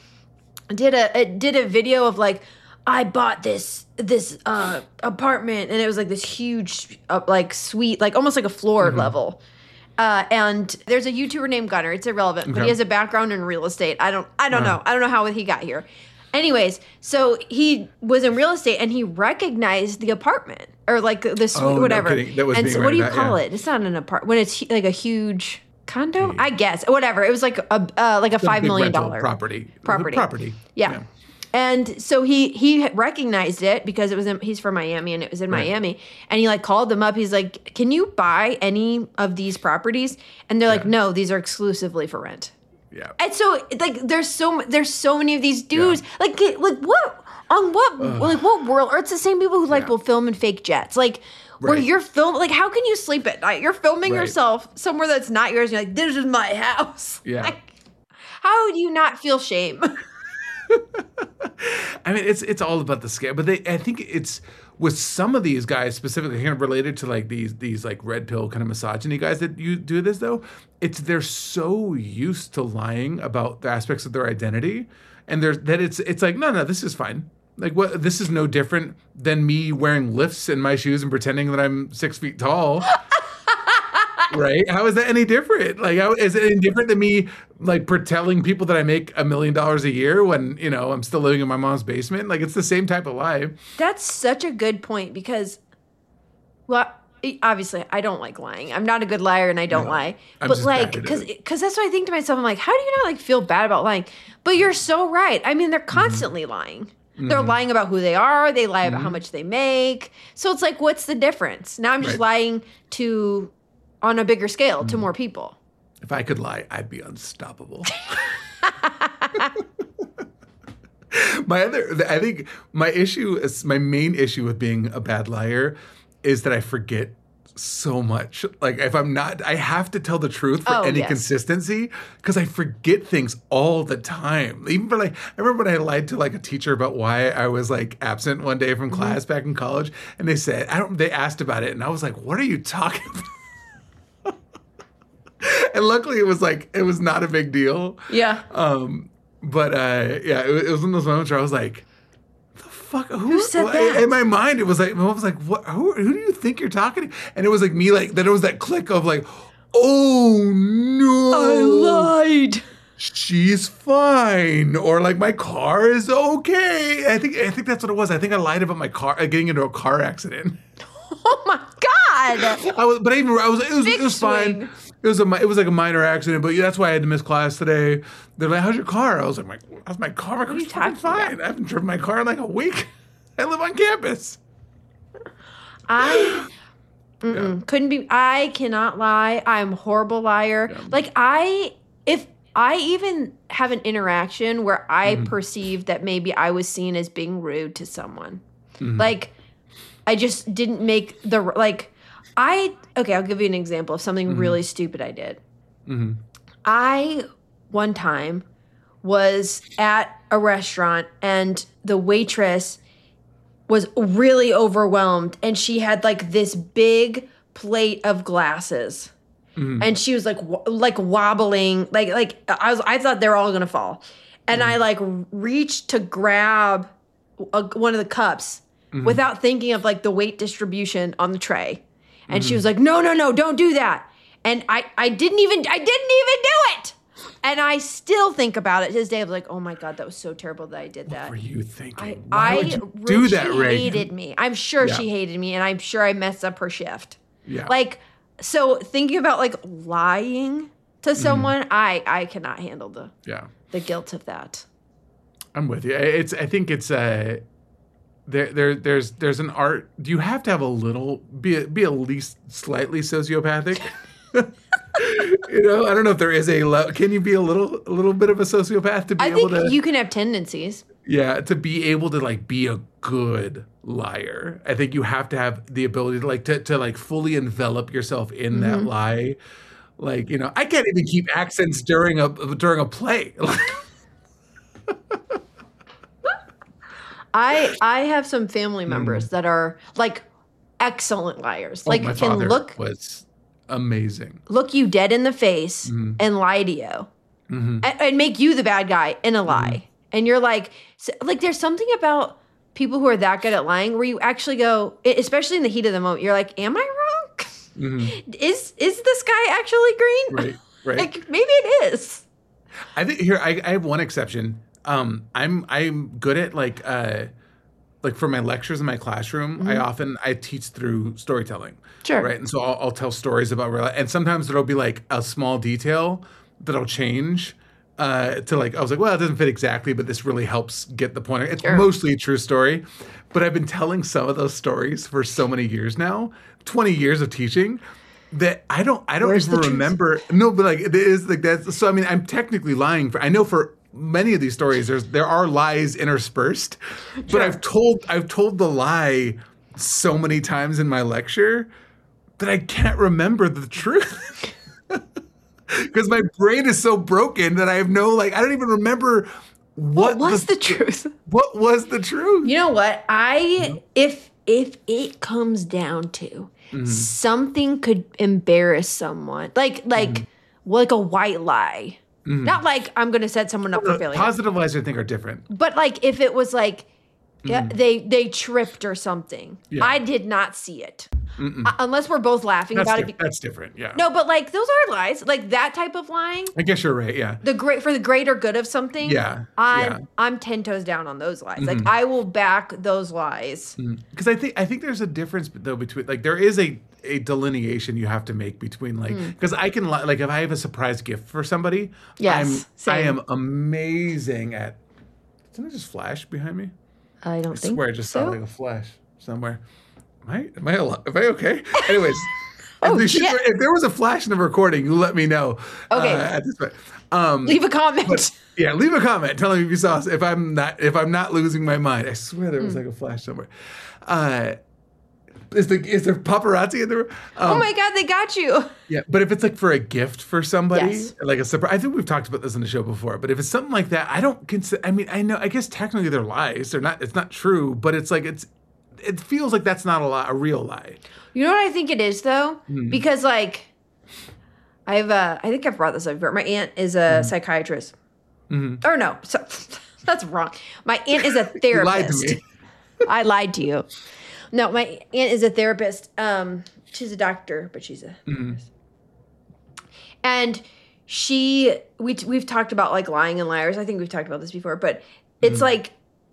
S3: did a, a did a video of like, I bought this this uh apartment and it was like this huge uh, like suite, like almost like a floor
S4: Mm-hmm.
S3: level. Uh, and there's a YouTuber named Gunner. It's irrelevant, but
S4: Okay.
S3: he has a background in real estate. I don't I don't
S4: Uh-huh.
S3: know. I don't know how he got here. Anyways, so he was in real estate and he recognized the apartment or like the suite,
S4: Oh, no
S3: whatever.
S4: kidding. That was
S3: and
S4: being
S3: so what do you
S4: rented out,
S3: call
S4: yeah.
S3: it? It's not an apartment when it's hu- like a huge condo, I guess. Whatever. It was like a uh, like a
S4: Some
S3: five
S4: big
S3: million
S4: rental
S3: dollar
S4: property.
S3: Property.
S4: Property.
S3: Yeah. And so he he recognized it because it was in, he's from Miami and it was in
S4: Right.
S3: Miami, and he like called them up. He's like, "Can you buy any of these properties?" And they're like,
S4: Yeah.
S3: "No, these are exclusively for rent."
S4: Yeah.
S3: And so like there's so there's so many of these dudes like get- like what on what like what world, or it's the same people who like
S4: Yeah.
S3: will film in fake jets, like where
S4: Right.
S3: you're film like how can you sleep at night? You're filming
S4: Right.
S3: yourself somewhere that's not yours. And you're like, "This is my house."
S4: Yeah.
S3: Like, how do you not feel shame?
S4: I mean, it's it's all about the scale, but they I think it's with some of these guys specifically kind of related to like these these like red pill kind of misogyny guys that you do this though. It's they're so used to lying about the aspects of their identity, and there's that it's it's like no no this is fine. Like what this is no different than me wearing lifts in my shoes and pretending that I'm six feet tall. Right? How is that any different? Like, how is it any different than me, like, per- telling people that I make a million dollars a year when, you know, I'm still living in my mom's basement? Like, it's the same type of lie.
S3: That's such a good point because, well, e- obviously I don't like lying. I'm not a good liar and I don't
S4: No,
S3: lie.
S4: I'm
S3: but
S4: just
S3: like,
S4: bad at
S3: because
S4: it.
S3: because that's what I think to myself. I'm like, how do you not like feel bad about lying? But you're so right. I mean, they're constantly lying. They're lying about who they are. They lie about how much they make. So it's like, what's the difference? Now I'm just
S4: Right.
S3: lying to on a bigger scale to more people.
S4: If I could lie, I'd be unstoppable. My other, I think my issue is my main issue with being a bad liar is that I forget so much. Like if I'm not, I have to tell the truth for
S3: Oh,
S4: any
S3: yes.
S4: consistency because I forget things all the time. Even for like, I remember when I lied to like a teacher about why I was like absent one day from class
S3: Mm-hmm.
S4: back in college, and they said, I don't. They asked about it, and I was like, "What are you talking about?" And luckily, it was like it was not a big deal.
S3: Yeah.
S4: Um, but uh, yeah, it, it was one of those moments where I was like, "The fuck? Who,
S3: Who said
S4: wh-
S3: that?
S4: In my mind, it was like, I was like, "What? Who, who do you think you're talking to?" And it was like me, like then it was that click of like, "Oh no,
S3: lied.
S4: she's fine," or like my car is okay. I think I think that's what it was. I think I lied about my car uh, getting into a car accident.
S3: Oh my God.
S4: I was, but I even I was it was,
S3: Big
S4: it was fine.
S3: swing.
S4: It was a mi- it was like a minor accident, but yeah, that's why I had to miss class today. They're like, "How's your car?" I was like, "My how's my car? My car's
S3: you
S4: fucking
S3: talking
S4: fine.
S3: about?
S4: I haven't driven my car in like a week. I live on campus."
S3: I mm-mm,
S4: Yeah.
S3: couldn't be. I cannot lie. I'm a horrible liar. Like I, if I even have an interaction where I
S4: Mm-hmm.
S3: perceive that maybe I was seen as being rude to someone,
S4: Mm-hmm.
S3: like I just didn't make the like. I okay. I'll give you an example of something
S4: Mm-hmm.
S3: really stupid I did. I one time was at a restaurant and the waitress was really overwhelmed and she had like this big plate of glasses and she was like w- like wobbling like like I was I thought they were all gonna fall and I like reached to grab a, one of the cups without thinking of like the weight distribution on the tray and she was like no no no don't do that and I I didn't even I didn't even do it. And I still think about it to this day. I was like, oh my God, that was so terrible that I did that.
S4: What were you thinking?
S3: I,
S4: Why
S3: I
S4: would you do that,
S3: she
S4: Reagan?
S3: hated me. I'm sure
S4: Yeah.
S3: she hated me, and I'm sure I messed up her shift.
S4: Yeah.
S3: Like, so thinking about like lying to someone, I I cannot handle the
S4: yeah.
S3: the guilt of that.
S4: I'm with you. It's. I think it's uh there. There. There's. There's an art. Do you have to have a little? Be. Be at least slightly sociopathic. You know. I don't know if there is a. Le- Can you be a little. A little bit of a sociopath to be
S3: I
S4: able
S3: think
S4: to?
S3: you can have tendencies.
S4: Yeah, to be able to like be a good liar. I think you have to have the ability to like to to like fully envelop yourself in that
S3: Mm-hmm.
S4: lie. Like you know, I can't even keep accents during a during a play.
S3: I I have some family members that are like excellent liars. Like
S4: Hmm. Oh, my
S3: can
S4: father
S3: look
S4: was amazing.
S3: look you dead in the face
S4: Mm-hmm.
S3: and lie to you and, and make you the bad guy in a lie.
S4: Mm-hmm.
S3: And you're like, so, like, there's something about people who are that good at lying where you actually go, e- especially in the heat of the moment, you're like, am I wrong? Is is the sky actually green?
S4: Mm-hmm. Right, right.
S3: Like, maybe it is.
S4: I think here I, I have one exception. Um, I'm I'm good at like uh, like for my lectures in my classroom. I often I teach through storytelling.
S3: Mm-hmm. Sure.
S4: Right, and so I'll, I'll tell stories about real, and sometimes there'll be like a small detail that I'll change uh, to like I was like, well, it doesn't fit exactly, but this really helps get the point. It's
S3: Sure.
S4: mostly a true story, but I've been telling some of those stories for so many years now, twenty years of teaching. That I don't, I don't
S3: Where's
S4: even
S3: the truth?
S4: remember. No, but like it is like that. So I mean, I'm technically lying for. I know for many of these stories, there's there are lies interspersed, but I've told I've told the lie so many times in my lecture that I can't remember the truth because my brain is so broken that I have no like I don't even remember what,
S3: What was the truth?
S4: what was the truth.
S3: You know what? I if if it comes down to
S4: Mm-hmm.
S3: something could embarrass someone, like like
S4: Mm-hmm.
S3: like a white lie. Not like I'm going to set someone up for failure.
S4: Positive lies I think are different.
S3: But like if it was like yeah, they they tripped or something.
S4: Mm-hmm. Yeah.
S3: I did not see it. Uh, unless we're both laughing
S4: That's,
S3: about
S4: diff-
S3: it.
S4: that's different. Yeah.
S3: No, but like those are lies. Like that type of lying,
S4: I guess you're right. Yeah.
S3: the great for the greater good of something.
S4: Yeah,
S3: I'm
S4: yeah. Mm-hmm.
S3: I'm ten toes down on those lies. Like I will back those lies.
S4: Because I think I think there's a difference though between like there is a a delineation you have to make between like because I can li- like if I have a surprise gift for somebody,
S3: Yes,
S4: I'm
S3: same.
S4: I am amazing at. Didn't I just flash behind me?
S3: I don't
S4: I
S3: think
S4: swear I just
S3: so.
S4: saw like a flash somewhere. Am I am I al- am I okay? Anyways,
S3: Oh,
S4: if,
S3: shit.
S4: if there was a flash in the recording, you let me know.
S3: Okay.
S4: Uh, at this point. Um,
S3: Leave a comment.
S4: But, yeah, leave a comment telling me if you saw if I'm not if I'm not losing my mind. I swear there was
S3: Mm.
S4: like a flash somewhere. Uh, is the is there paparazzi in the room? Um,
S3: Oh my God, they got you.
S4: Yeah, but if it's like for a gift for somebody,
S3: Yes.
S4: like a surprise, I think we've talked about this on the show before. But if it's something like that, I don't consider. I mean, I know. I guess technically they're lies. They're not. It's not true. But it's like it's. It feels like that's not a lie, a real lie.
S3: You know what I think it is though?
S4: Hmm.
S3: Because like I've uh I think I've brought this up before. My aunt is a psychiatrist.
S4: Mm-hmm.
S3: Or no, so, that's wrong. My aunt is a therapist.
S4: You lied to me.
S3: I lied to you. No, my aunt is a therapist. Um, she's a doctor, but she's a therapist. And she, we we've talked about like lying and liars. I think we've talked about this before, but it's like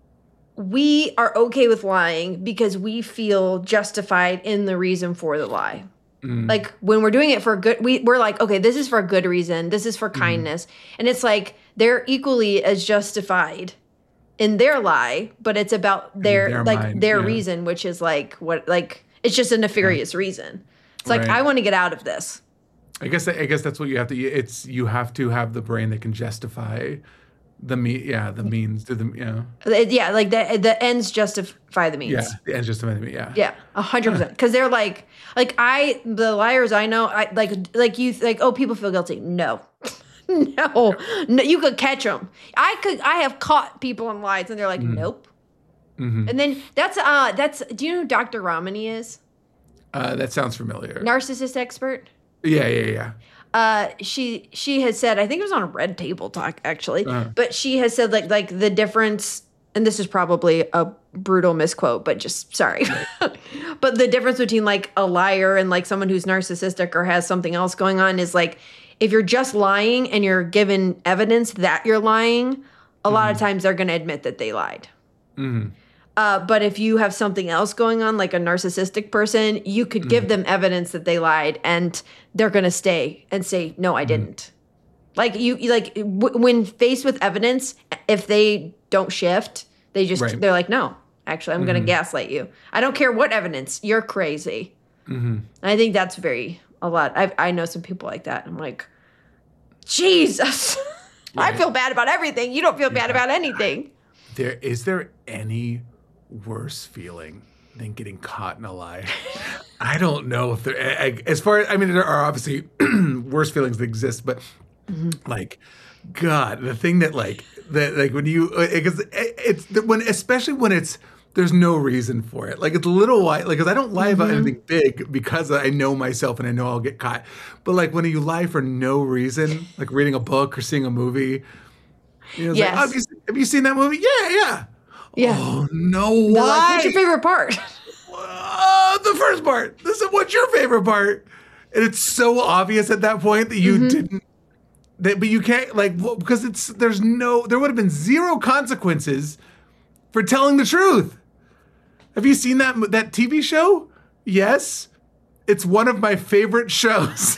S3: we are okay with lying because we feel justified in the reason for the lie. Like when we're doing it for a good, we, we're like, okay, this is for a good reason. This is for kindness. And it's like they're equally as justified in their lie, but it's about their,
S4: their
S3: like
S4: mind,
S3: their
S4: yeah.
S3: reason, which is like what, like, it's just a nefarious reason. It's like,
S4: Right.
S3: I want to get out of this.
S4: I guess. I guess that's what you have to. It's you have to have the brain that can justify the me. Yeah, the means to the. Yeah.
S3: It- Yeah. Like the, the ends justify the means.
S4: Yeah. The ends justify the me. Yeah.
S3: Yeah, a hundred percent. Because they're like, like I, the liars I know, I like, like you, like, oh, people feel guilty. No, no, no. You could catch them. I could. I have caught people in lies, and they're like, nope. And then that's uh, that's. Do you know who Doctor Ramani is?
S4: Uh, that sounds familiar.
S3: Narcissist expert.
S4: Yeah. Yeah. Yeah.
S3: Uh, she she has said, I think it was on a Red Table Talk actually, but she has said like like the difference, and this is probably a brutal misquote, but just sorry, but the difference between like a liar and like someone who's narcissistic or has something else going on is like if you're just lying and you're given evidence that you're lying, a lot of times they're going to admit that they lied. Uh, but if you have something else going on, like a narcissistic person, you could give them evidence that they lied, and they're gonna stay and say, "No, I didn't." Like you, you like w- when faced with evidence, if they don't shift, they just
S4: Right.
S3: they're like, "No, actually, I'm gonna gaslight you. I don't care what evidence. You're crazy." And I think that's very a lot. I I know some people like that. I'm like, Jesus, I feel bad about everything. You don't feel bad about anything.
S4: There is there any worse feeling than getting caught in a lie? I don't know if there. I- As far as I mean, there are obviously worse feelings that exist, but like, God, the thing that like that like when you because it's when especially when it's there's no reason for it. Like it's a little white. Like because I don't lie about anything big because I know myself and I know I'll get caught. But like when you lie for no reason, like reading a book or seeing a movie. You know, it's
S3: Yes.
S4: like, oh, have, you, have you seen that movie? Yeah, yeah.
S3: Yeah.
S4: Oh no!
S3: They're
S4: Why?
S3: like, what's your favorite part?
S4: Uh, the first part. This is what's your favorite part, and it's so obvious at that point that you didn't. That, but you can't like well, because it's there's no there would have been zero consequences for telling the truth. Have you seen that that T V show? Yes, it's one of my favorite shows.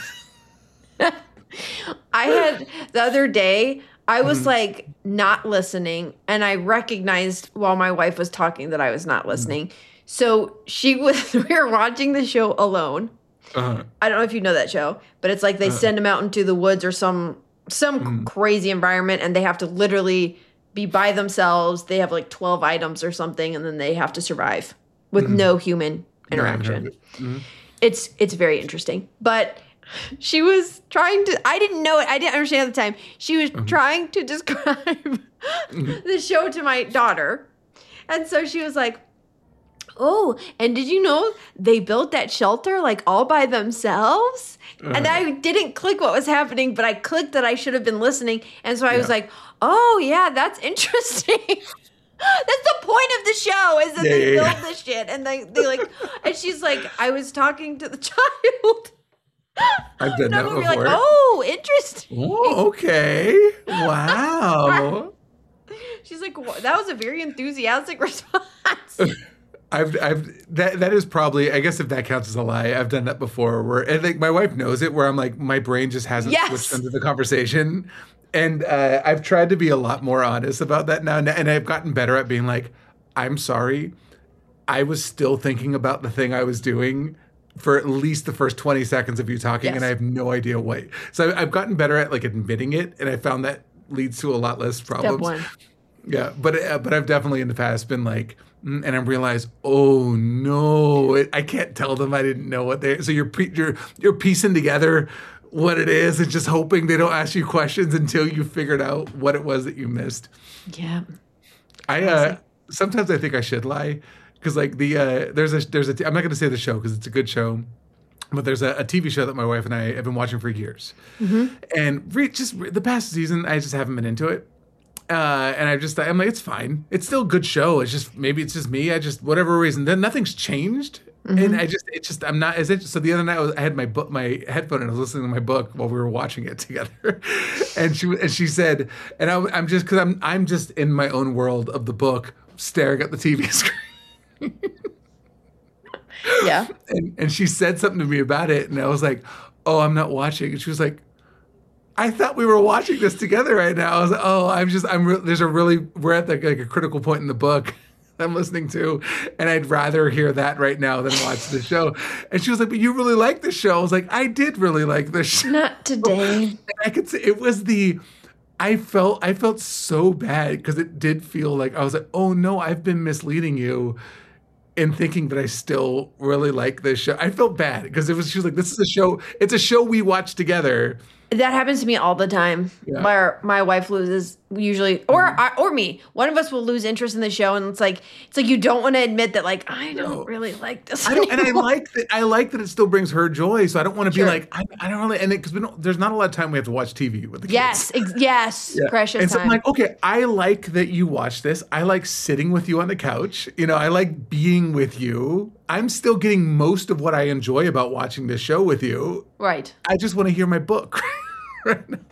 S3: I had the other day, I was like not listening, and I recognized while my wife was talking that I was not listening. So she was, we were watching the show Alone.
S4: Uh-huh.
S3: I don't know if you know that show, but it's like they send them out into the woods or some some crazy environment, and they have to literally be by themselves. They have like twelve items or something, and then they have to survive with no human interaction. It's it's very interesting, but she was trying to. I didn't know it. I didn't understand at the time. She was trying to describe the show to my daughter, and so she was like, "Oh, and did you know they built that shelter like all by themselves?" And I didn't click what was happening, but I clicked that I should have been listening, and so I was
S4: Yeah.
S3: like, "Oh yeah, that's interesting." That's the point of the show is that
S4: Yeah,
S3: they
S4: yeah,
S3: build
S4: yeah.
S3: this shit, and they they like, and she's like, I was talking to the child.
S4: I've done
S3: And
S4: that
S3: I'm gonna be
S4: before.
S3: like, oh, interesting.
S4: Oh, okay. Wow.
S3: She's like, "Wha- that was a very enthusiastic response.
S4: I've, I've, that, that is probably, I guess if that counts as a lie, I've done that before where, and like my wife knows it, where I'm like, my brain just hasn't
S3: Yes.
S4: switched into the conversation. And uh, I've tried to be a lot more honest about that now. And I've gotten better at being like, I'm sorry. I was still thinking about the thing I was doing. for at least the first twenty seconds of you talking,
S3: Yes.
S4: and I have no idea what. So I've gotten better at like admitting it, and I found that leads to a lot less problems.
S3: Step one.
S4: Yeah, but uh, but I've definitely in the past been like, mm, and I realized, oh no, it, I can't tell them I didn't know what they. So you're pre, you're you're piecing together what it is and just hoping they don't ask you questions until you figured out what it was that you missed.
S3: Yeah.
S4: I uh, sometimes I think I should lie because like the uh, there's a there's a t- I'm not going to say the show because it's a good show, but there's a, a T V show that my wife and I have been watching for years, mm-hmm. and re- just re- the past season I just haven't been into it, uh, and I just I'm like it's fine, it's still a good show. It's just maybe it's just me. I just whatever reason then nothing's changed. Mm-hmm. And I just, it's just, I'm not as interested. So the other night I, was, I had my book, my headphone, and I was listening to my book while we were watching it together. and she, and she said, and I, I'm just, because I'm, I'm just in my own world of the book, staring at the T V screen.
S3: Yeah.
S4: And, and she said something to me about it, and I was like, "Oh, I'm not watching." And she was like, "I thought we were watching this together right now." I was like, "Oh, I'm just, I'm. Re- there's a really, we're at the, like a critical point in the book." I'm listening to, and I'd rather hear that right now than watch the show. And she was like, "But you really like the show." I was like, "I did really like the show."
S3: Not today.
S4: And I could say it was the, I felt, I felt so bad because it did feel like I was like, "Oh no, I've been misleading you in thinking that I still really like this show." I felt bad because it was, she was like, "This is a show, it's a show we watch together."
S3: That happens to me all the time.
S4: Yeah.
S3: My my wife loses usually, or or me. One of us will lose interest in the show, and it's like it's like you don't want to admit that. Like I don't
S4: No.
S3: really like this.
S4: I don't, and I like that. I like that it still brings her joy. So I don't want to
S3: Sure.
S4: be like I, I don't really, and because we don't. There's not a lot of time we have to watch T V with the kids.
S3: Yes, ex- yes,
S4: Yeah.
S3: precious
S4: And so
S3: time.
S4: I'm like, okay, I like that you watch this. I like sitting with you on the couch. You know, I like being with you. I'm still getting most of what I enjoy about watching this show with you.
S3: Right.
S4: I just want to hear my book right now.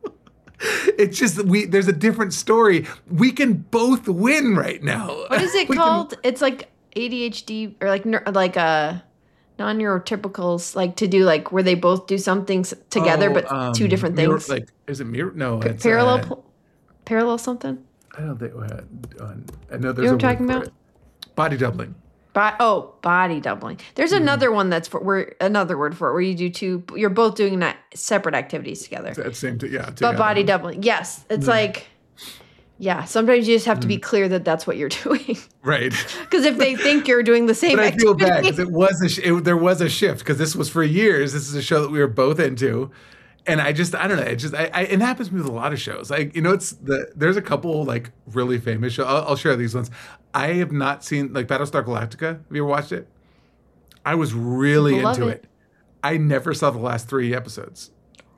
S4: It's just we. There's a different story. We can both win right now.
S3: What is it
S4: We can-
S3: called? It's like A D H D or like neur- like a non-neurotypicals, like to do like where they both do something s- together,
S4: Oh,
S3: but
S4: um,
S3: two different
S4: mirror-
S3: things.
S4: Like, is it mirror? No, it's
S3: parallel,
S4: uh,
S3: pl- parallel something.
S4: I don't think. Uh, I know there's
S3: You know
S4: a
S3: what I'm talking
S4: word for
S3: about?
S4: it. Body doubling.
S3: Bo- oh, body doubling. There's
S4: Mm-hmm.
S3: another one that's for where another word for it where you do two. You're both doing that separate activities together.
S4: That same. T- yeah.
S3: But
S4: together.
S3: body doubling, yes, it's like, yeah. Sometimes you just have to
S4: Mm.
S3: be clear that that's what you're doing,
S4: Right.
S3: because if they think you're doing the same
S4: But I feel
S3: activity,
S4: bad because it was a sh- it, there was a shift because this was for years. This is a show that we were both into, and I just I don't know. It just I, I it happens to me with a lot of shows. Like you know, it's the there's a couple like really famous shows. I'll, I'll share these ones. I have not seen like Battlestar Galactica. Have you ever watched it? I was really
S3: Love
S4: into
S3: it.
S4: it. I never saw the last three episodes.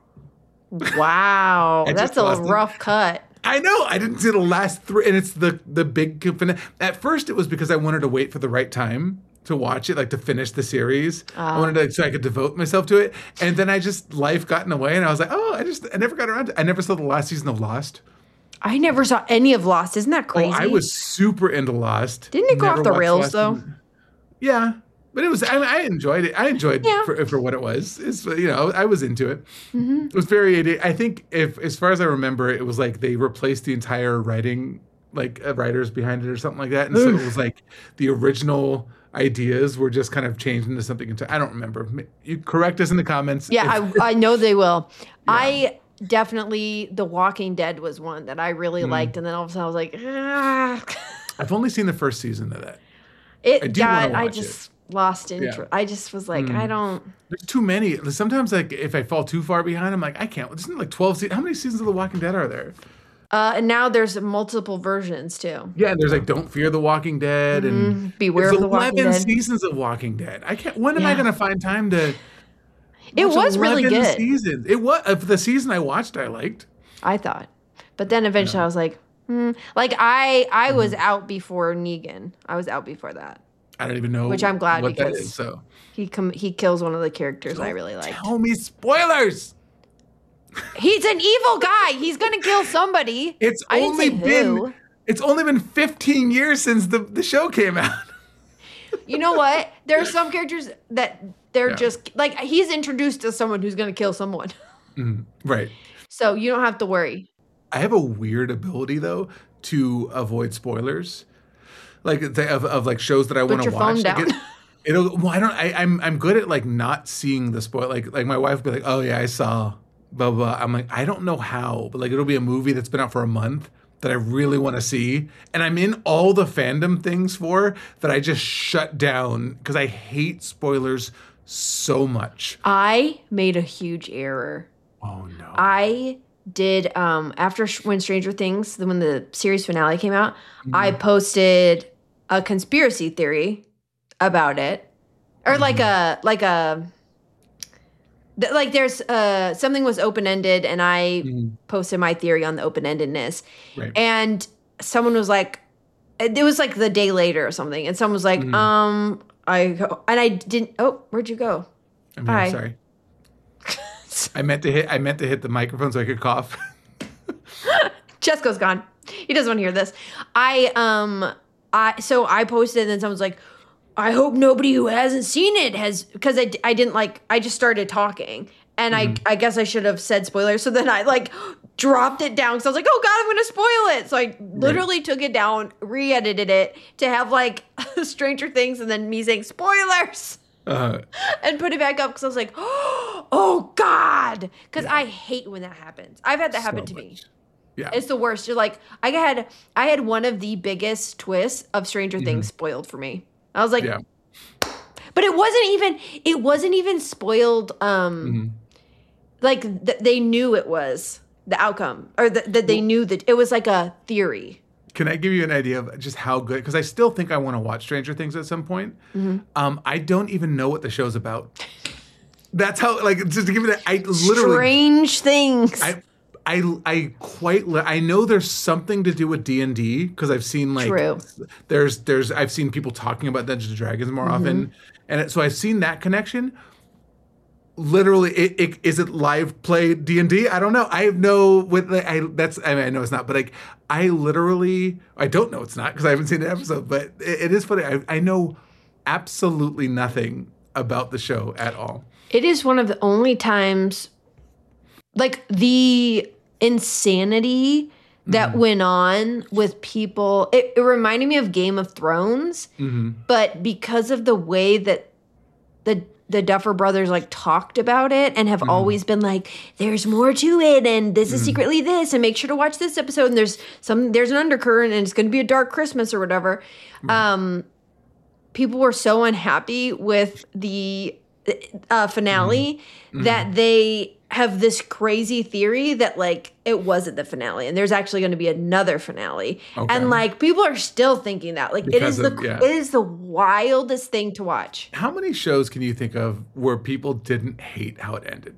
S3: wow,
S4: I
S3: that's
S4: just
S3: a
S4: lost it.
S3: rough cut.
S4: I know I didn't see the last three, and it's the the big. fin- At first, it was because I wanted to wait for the right time to watch it, like to finish the series. I wanted to so I could devote myself to it, and then I just life got in the way, and I was like, oh, I just I never got around to. I never saw the last season of Lost.
S3: I never saw any of Lost. Isn't that crazy?
S4: Oh, I was super into Lost.
S3: Didn't it go
S4: Never
S3: off the
S4: watched
S3: rails
S4: Lost
S3: though?
S4: in- Yeah. But it was, I, I enjoyed it. I enjoyed
S3: Yeah.
S4: for, for what it was. It's, you know, I was into it.
S3: Mm-hmm.
S4: It was very, I think if, as far as I remember, it was like they replaced the entire writing, like uh, writers behind it or something like that. And so it was like the original ideas were just kind of changed into something. Into, I don't remember. You correct us in the comments.
S3: Yeah,
S4: if-
S3: I, I know they will. I definitely, The Walking Dead was one that I really
S4: Mm.
S3: liked, and then all of a sudden I was like, ah.
S4: I've only seen the first season of that.
S3: It
S4: I do
S3: got,
S4: wanna
S3: I
S4: watch
S3: just lost interest. I just was like,
S4: Mm.
S3: I don't.
S4: There's too many. Sometimes, like, if I fall too far behind, I'm like, I can't. Isn't it like twelve seasons? How many seasons of The Walking Dead are there?
S3: Uh, and now there's multiple versions too.
S4: Yeah, and there's like Don't Fear the Walking Dead and
S3: Beware
S4: there's
S3: of the Walking
S4: eleven
S3: Dead.
S4: seasons of Walking Dead. I can't. When am I
S3: Yeah.
S4: going to find time to?
S3: It
S4: watch
S3: was really
S4: eleven
S3: good.
S4: Seasons. It was of the season I watched. I liked.
S3: I thought, but then eventually I was like, hmm. Like I, I was out before Negan. I was out before that.
S4: I don't even know.
S3: Which I'm glad
S4: what that
S3: because-
S4: is. So
S3: He com- he kills one of the characters I really liked.
S4: tell me spoilers.
S3: He's an evil guy. He's gonna kill somebody.
S4: It's
S3: I didn't
S4: only
S3: say
S4: been.
S3: who.
S4: It's only been fifteen years since the the show came out.
S3: You know what? There are some characters that they're
S4: Yeah.
S3: just like he's introduced as someone who's gonna kill someone.
S4: Right.
S3: So you don't have to worry.
S4: I have a weird ability though to avoid spoilers, like the- of, of like shows that I want to
S3: your phone
S4: watch. Like,
S3: down.
S4: it- It'll. Well, I don't. I, I'm. I'm good at like not seeing the spoil. Like like my wife will be like, oh yeah, I saw blah blah. I'm like, I don't know how, but like it'll be a movie that's been out for a month that I really want to see, and I'm in all the fandom things for that I just shut down because I hate spoilers so much.
S3: I made a huge error.
S4: Oh no.
S3: I did um after sh- when Stranger Things, when the series finale came out, mm-hmm. I posted a conspiracy theory about it, or mm-hmm. like a like a th- like there's uh something was open ended, and I mm-hmm. posted my theory on the open endedness, right. And someone was like, it was like the day later or something, and someone was like, mm-hmm. um, I and I didn't. Oh, where'd you go?
S4: I mean, Bye. I'm sorry. I meant to hit. I meant to hit the microphone so I could cough.
S3: Chesko's gone. He doesn't want to hear this. I um. I so I posted, and then someone's like, I hope nobody who hasn't seen it has, because I, I didn't like, I just started talking, and mm-hmm. I I guess I should have said spoilers. So then I like dropped it down because I was like, oh God, I'm going to spoil it. So I literally right. took it down, re-edited it to have like Stranger Things and then me saying spoilers. Uh, and put it back up because I was like, oh God, because yeah. I hate when that happens. I've had that so happen to much. me.
S4: Yeah.
S3: It's the worst. You're like, I had I had one of the biggest twists of Stranger mm-hmm. Things spoiled for me. I was like, yeah. But it wasn't even it wasn't even spoiled. Um, mm-hmm. Like th- they knew it was the outcome, or th- that they well, knew that it was like a theory.
S4: Can I give you an idea of just how good? Because I still think I want to watch Stranger Things at some point. Mm-hmm. Um, I don't even know what the show's about. That's how, like, just to give it, a, I literally
S3: strange things.
S4: I, I, I quite, li- I know there's something to do with D and D because I've seen like,
S3: True.
S4: there's, there's, I've seen people talking about Dungeons and Dragons more mm-hmm. often, and it, so I've seen that connection. Literally, it, it, is it live play D and D? I don't know. I have no. With I that's I mean I know it's not, but like I literally I don't know it's not because I haven't seen an episode. But it, it is funny. I, I know absolutely nothing about the show at all.
S3: It is one of the only times, like the insanity that mm-hmm. went on with people. It, it reminded me of Game of Thrones, mm-hmm. but because of the way that the the Duffer Brothers like talked about it and have mm-hmm. always been like, there's more to it, and this mm-hmm. is secretly this, and make sure to watch this episode, and there's some there's an undercurrent, and it's going to be a dark Christmas or whatever. Right. Um, people were so unhappy with the uh, finale mm-hmm. that they have this crazy theory that like it wasn't the finale, and there's actually going to be another finale, okay. and like people are still thinking that like because it is the of, yeah. it is the wildest thing to watch.
S4: How many shows can you think of where people didn't hate how it ended?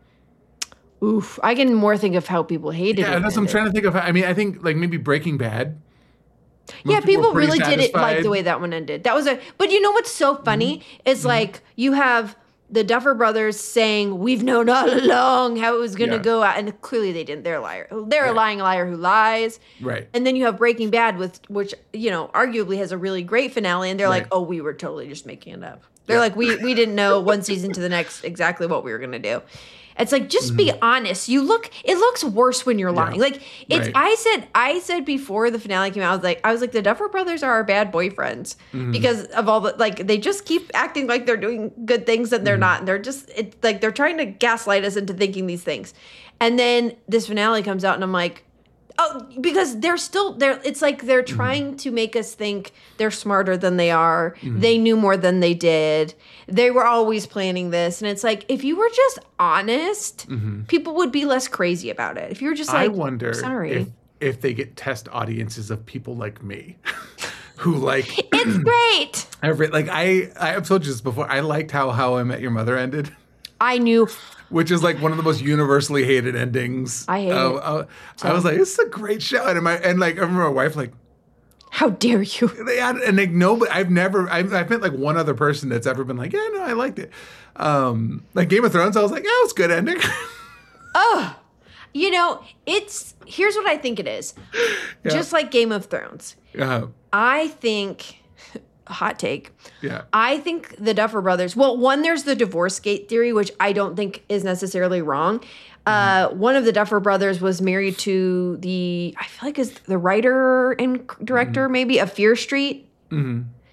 S3: Oof, I can more think of how people hated
S4: yeah,
S3: it.
S4: Yeah, that's what I'm trying to think of. I mean, I think like maybe Breaking Bad.
S3: Most yeah, people, people really satisfied. didn't like the way that one ended. That was a, but you know what's so funny mm-hmm. is like mm-hmm. you have the Duffer Brothers saying, we've known all along how it was going to yeah. go out. And clearly they didn't. They're a liar. They're right. a lying liar who lies.
S4: Right.
S3: And then you have Breaking Bad, with which, you know, arguably has a really great finale. And they're right. like, oh, we were totally just making it up. They're yeah. like, we, we didn't know one season to the next exactly what we were going to do. It's like, just mm-hmm. be honest. You look, it looks worse when you're lying. Yeah. Like it's, right. I said, I said before the finale came out, I was like, I was like, the Duffer Brothers are our bad boyfriends mm-hmm. because of all the, like, they just keep acting like they're doing good things and they're mm-hmm. not. And they're just, it's like, they're trying to gaslight us into thinking these things. And then this finale comes out and I'm like, oh, because they're still there. It's like they're trying mm-hmm. to make us think they're smarter than they are. Mm-hmm. They knew more than they did. They were always planning this. And it's like, if you were just honest, mm-hmm. people would be less crazy about it. If you were just like,
S4: I wonder
S3: sorry.
S4: If, if they get test audiences of people like me who like.
S3: It's great.
S4: Every, like I, I've told you this before. I liked how How I Met Your Mother ended.
S3: I knew.
S4: Which is like one of the most universally hated endings.
S3: I hate
S4: uh,
S3: it.
S4: Uh, so. I was like, this is a great show. And, my, and like, I remember my wife like,
S3: how dare you?
S4: They had, and like, no, but I've never, I've, I've met like one other person that's ever been like, yeah, no, I liked it. Um, like Game of Thrones, I was like, yeah, it's a good ending.
S3: Oh, you know, it's, here's what I think it is. Yeah. Just like Game of Thrones.
S4: Uh-huh.
S3: I think... hot take.
S4: Yeah.
S3: I think the Duffer Brothers, well, one, there's the divorce gate theory, which I don't think is necessarily wrong. Mm-hmm. Uh, one of the Duffer Brothers was married to the, I feel like is the writer and director mm-hmm. maybe of Fear Street.
S4: Mm-hmm.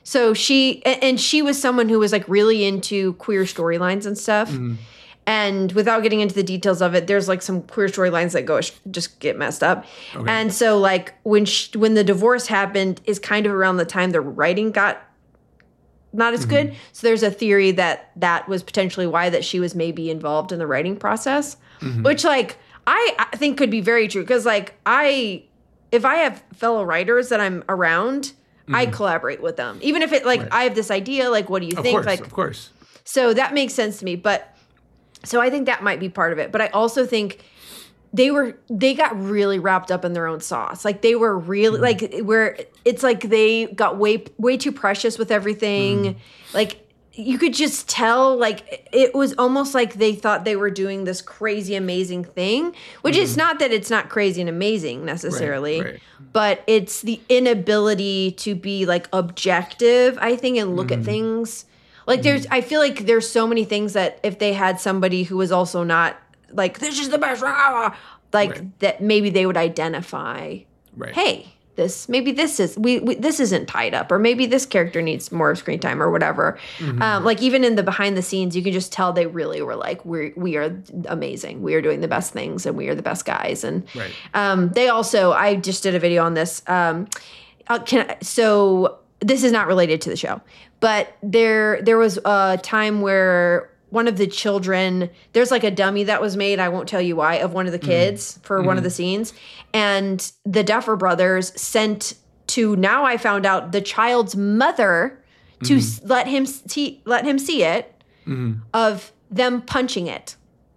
S3: So she and she was someone who was like really into queer storylines and stuff. Mm. And without getting into the details of it, there's like some queer storylines that go just get messed up. Okay. And so like when she, when the divorce happened is kind of around the time the writing got not as mm-hmm. good. So there's a theory that that was potentially why that she was maybe involved in the writing process, mm-hmm. which like I, I think could be very true. Cause like I, if I have fellow writers that I'm around, mm-hmm. I collaborate with them. Even if it like, right. I have this idea, like, what do you
S4: of
S3: think?
S4: Course,
S3: like,
S4: of course.
S3: So that makes sense to me. But so I think that might be part of it. But I also think they were, they got really wrapped up in their own sauce. Like they were really mm. like where it's like they got way, way too precious with everything. Mm. Like you could just tell, like it was almost like they thought they were doing this crazy, amazing thing, which mm. is not that it's not crazy and amazing necessarily, right, right. but it's the inability to be like objective, I think, and look mm. at things. Like there's, I feel like there's so many things that if they had somebody who was also not like, this is the best, like right. that maybe they would identify, right. hey, this, maybe this is, we, we this isn't tied up, or maybe this character needs more screen time or whatever. Mm-hmm. Um, like even in the behind the scenes, you can just tell they really were like, we we are amazing. We are doing the best things and we are the best guys. And
S4: right.
S3: um, they also, I just did a video on this. Um, uh, can I, so this is not related to the show, but there there was a time where one of the children, there's like a dummy that was made, I won't tell you why, of one of the kids mm. for mm. one of the scenes. And the Duffer Brothers sent to, now I found out, the child's mother to mm. let him see, let him see it, mm. of them punching it.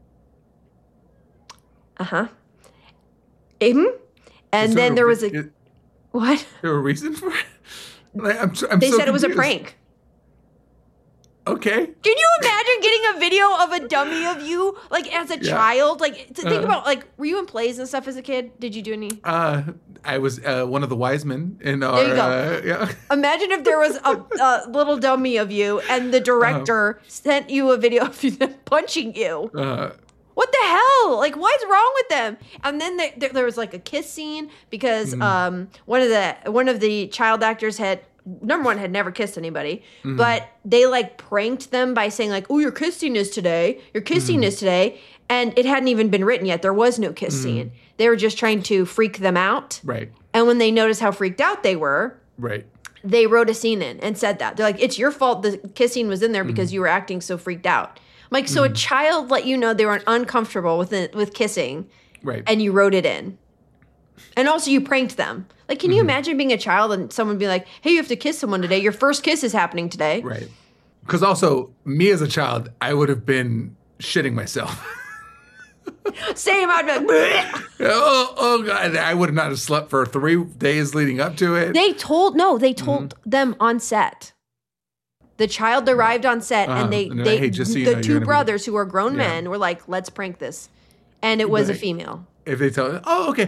S3: Uh-huh. Mm-hmm. And then there was a, it, what?
S4: There a reason for it? Like, I'm, I'm
S3: they
S4: so
S3: said confused. It was a prank.
S4: Okay.
S3: Can you imagine getting a video of a dummy of you, like, as a yeah. child? Like, to think uh, about, like, were you in plays and stuff as a kid? Did you do any?
S4: Uh, I was uh, one of the wise men in our...
S3: There you go.
S4: Uh, yeah.
S3: Imagine if there was a, a little dummy of you and the director uh, sent you a video of them punching you. Uh, what the hell? Like, what's wrong with them? And then there, there, there was, like, a kiss scene because mm. um, one of the one of the child actors had... number one, had never kissed anybody, mm-hmm. but they like pranked them by saying like, oh, your kiss scene is today. Your kiss scene mm-hmm. is today. And it hadn't even been written yet. There was no kiss mm-hmm. scene. They were just trying to freak them out.
S4: Right.
S3: And when they noticed how freaked out they were,
S4: right,
S3: they wrote a scene in and said that. They're like, it's your fault the kiss scene was in there because mm-hmm. you were acting so freaked out. I'm like, so mm-hmm. a child let you know they were uncomfortable with it, with kissing.
S4: Right.
S3: And you wrote it in. And also you pranked them. Like, can you mm-hmm. imagine being a child and someone be like, hey, you have to kiss someone today. Your first kiss is happening today.
S4: Right. Because also, me as a child, I would have been shitting myself.
S3: Same. I'd be like,
S4: oh, oh, God. I would not have slept for three days leading up to it.
S3: They told, no, they told mm-hmm. them on set. The child arrived on set uh, and they,
S4: and
S3: they
S4: hey, just so you
S3: the
S4: know,
S3: two brothers
S4: be,
S3: who are grown
S4: yeah.
S3: men were like, let's prank this. And it was
S4: but,
S3: a female.
S4: If they tell, oh, okay.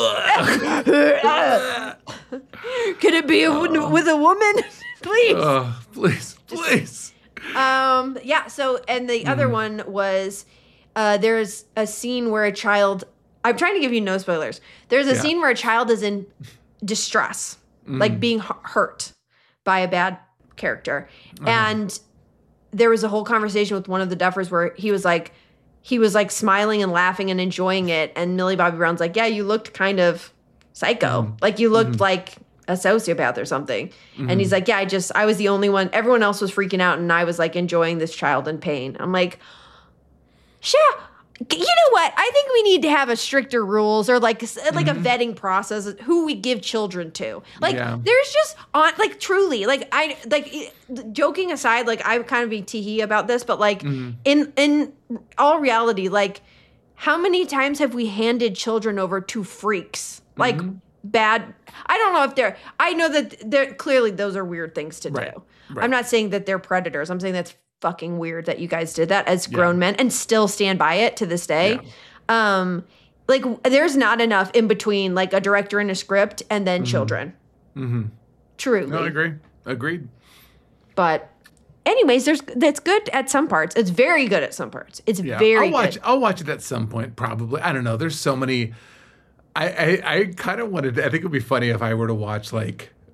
S3: Could it be a, uh, with a woman? Please.
S4: Uh, please, please.
S3: Um. Yeah. So, and the mm. other one was, uh, there's a scene where a child. I'm trying to give you no spoilers. There's a yeah. scene where a child is in distress, mm. like being hurt by a bad character, uh-huh. and there was a whole conversation with one of the Duffers where he was like. He was like smiling and laughing and enjoying it. And Millie Bobby Brown's like, yeah, you looked kind of psycho. Mm-hmm. Like you looked mm-hmm. like a sociopath or something. Mm-hmm. And he's like, yeah, I just, I was the only one. Everyone else was freaking out. And I was like enjoying this child in pain. I'm like, sure. You know what? I think we need to have a stricter rules or like like mm-hmm. a vetting process of who we give children to. Like yeah. there's just on like truly like I like joking aside, like I would kind of be tee-hee about this, but like mm-hmm. in in all reality, like how many times have we handed children over to freaks? Like mm-hmm. bad. I don't know if they're. I know that they're clearly those are weird things to
S4: right.
S3: do.
S4: Right.
S3: I'm not saying that they're predators. I'm saying that's fucking weird that you guys did that as grown yeah. men and still stand by it to this day. Yeah. Um, like there's not enough in between like a director and a script and then mm-hmm. children.
S4: Mm-hmm.
S3: Truly.
S4: No, I agree. Agreed.
S3: But anyways, there's that's good at some parts. It's very good at some parts. It's
S4: yeah.
S3: very
S4: I'll watch,
S3: good.
S4: I'll watch it at some point, probably. I don't know. There's so many. I, I, I kind of wanted to, I think it would be funny if I were to watch like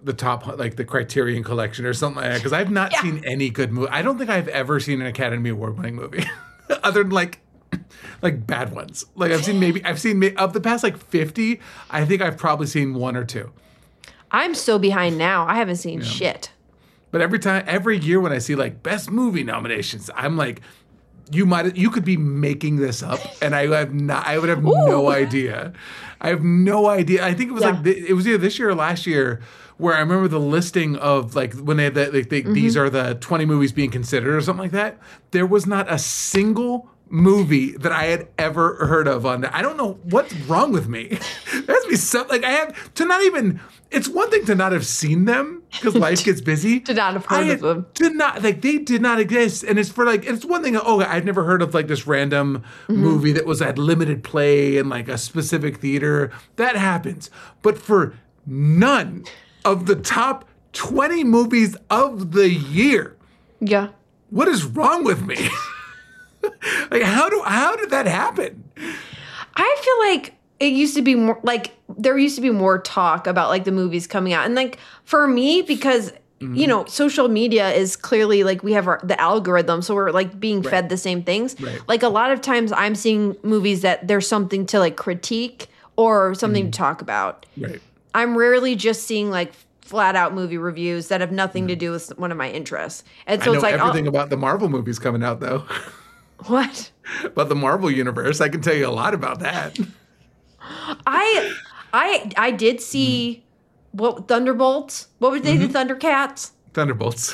S4: the top, like the Criterion Collection or something like that. Because I've not
S3: Yeah.
S4: seen any good movie. I don't think I've ever seen an Academy Award winning movie, other than like, like bad ones. Like I've seen maybe I've seen of the past like fifty. I think I've probably seen one or two.
S3: I'm so behind now. I haven't seen shit.
S4: But every time, every year when I see like best movie nominations, I'm like, you might, you could be making this up, and I have not, I would have no idea. I have no idea. I think it was
S3: Yeah.
S4: like th- it was either this year or last year where I remember the listing of like when they had the, like they,
S3: Mm-hmm.
S4: these are the twenty movies being considered or something like that. There was not a single movie that I had ever heard of on that. I don't know what's wrong with me. There has to be something like I have to not even. It's one thing to not have seen them because life gets busy.
S3: To not have heard
S4: I
S3: of
S4: had-
S3: them.
S4: To not like they did not exist, and it's for like it's one thing. Oh, I've never heard of like this random
S3: Mm-hmm.
S4: movie that was at limited play in like a specific theater. That happens, but for none of the top twenty movies of the year,
S3: Yeah.
S4: what is wrong with me? Like how do how did that happen?
S3: I feel like it used to be more like there used to be more talk about like the movies coming out. And like for me, because
S4: Mm-hmm.
S3: you know, social media is clearly like we have our, the algorithm, so we're like being fed the same things.
S4: Right.
S3: Like a lot of times I'm seeing movies that there's something to like critique or something
S4: Mm-hmm.
S3: to talk about.
S4: Right.
S3: I'm rarely just seeing like flat out movie reviews that have nothing to do with one of my interests. And so
S4: I know
S3: it's like
S4: everything
S3: oh,
S4: about the Marvel movies coming out though.
S3: what?
S4: About the Marvel universe, I can tell you a lot about that.
S3: I I I did see what Thunderbolts. What were they?
S4: Mm-hmm.
S3: The Thundercats.
S4: Thunderbolts.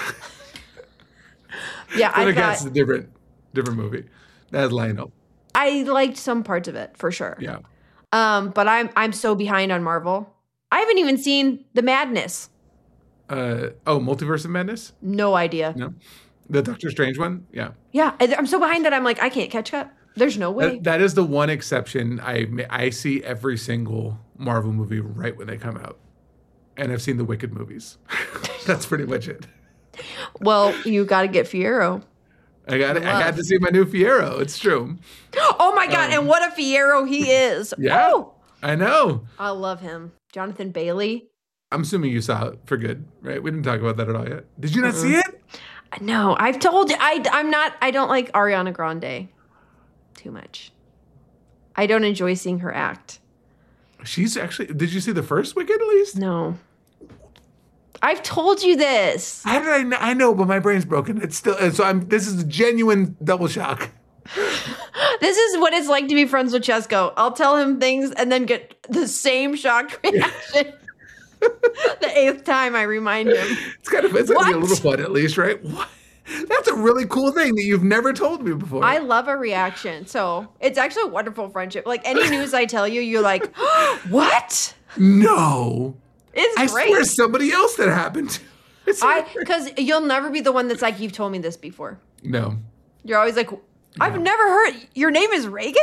S3: Yeah, I
S4: Thundercats is
S3: thought
S4: a different, different movie. That has Lionel.
S3: I liked some parts of it for sure.
S4: Yeah.
S3: Um, but I'm I'm so behind on Marvel. I haven't even seen The Madness.
S4: Uh, oh, Multiverse of Madness?
S3: No idea.
S4: No. The Doctor Strange one? Yeah.
S3: Yeah, I- I'm so behind that I'm like I can't catch up. There's no way.
S4: That, that is the one exception. I ma- I see every single Marvel movie right when they come out. And I've seen the Wicked movies. That's pretty much it.
S3: Well, you got to get Fiero.
S4: I got I got to see my new Fiero. It's true.
S3: Oh my god! and what a Fiero he is.
S4: Um, Yeah.
S3: Woo!
S4: I know.
S3: I love him. Jonathan Bailey.
S4: I'm assuming you saw it for good, right? We didn't talk about that at all yet. Did you not see it?
S3: No, I've told you. I I'm not. I don't like Ariana Grande too much. I don't enjoy seeing her act.
S4: She's actually. Did you see the first Wicked at least?
S3: No. I've told you this.
S4: How did I know? I know, but my brain's broken. It's still. So I'm. This is a genuine double shock.
S3: This is what it's like to be friends with Chesko. I'll tell him things and then get the same shocked reaction. The eighth time I remind him.
S4: It's kind of. It's gonna be a
S3: What?
S4: little fun at least, right? What? That's a really cool thing that you've never told me before.
S3: I love a reaction. So it's actually a wonderful friendship. Like any news I tell you, you're like, what?
S4: no.
S3: It's
S4: I
S3: great.
S4: swear somebody else that happened to. It's
S3: I because you'll never be the one that's like, you've told me this before.
S4: no.
S3: You're always like, I've never heard your name is Reagan?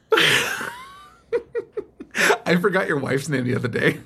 S4: I forgot your wife's name the other day.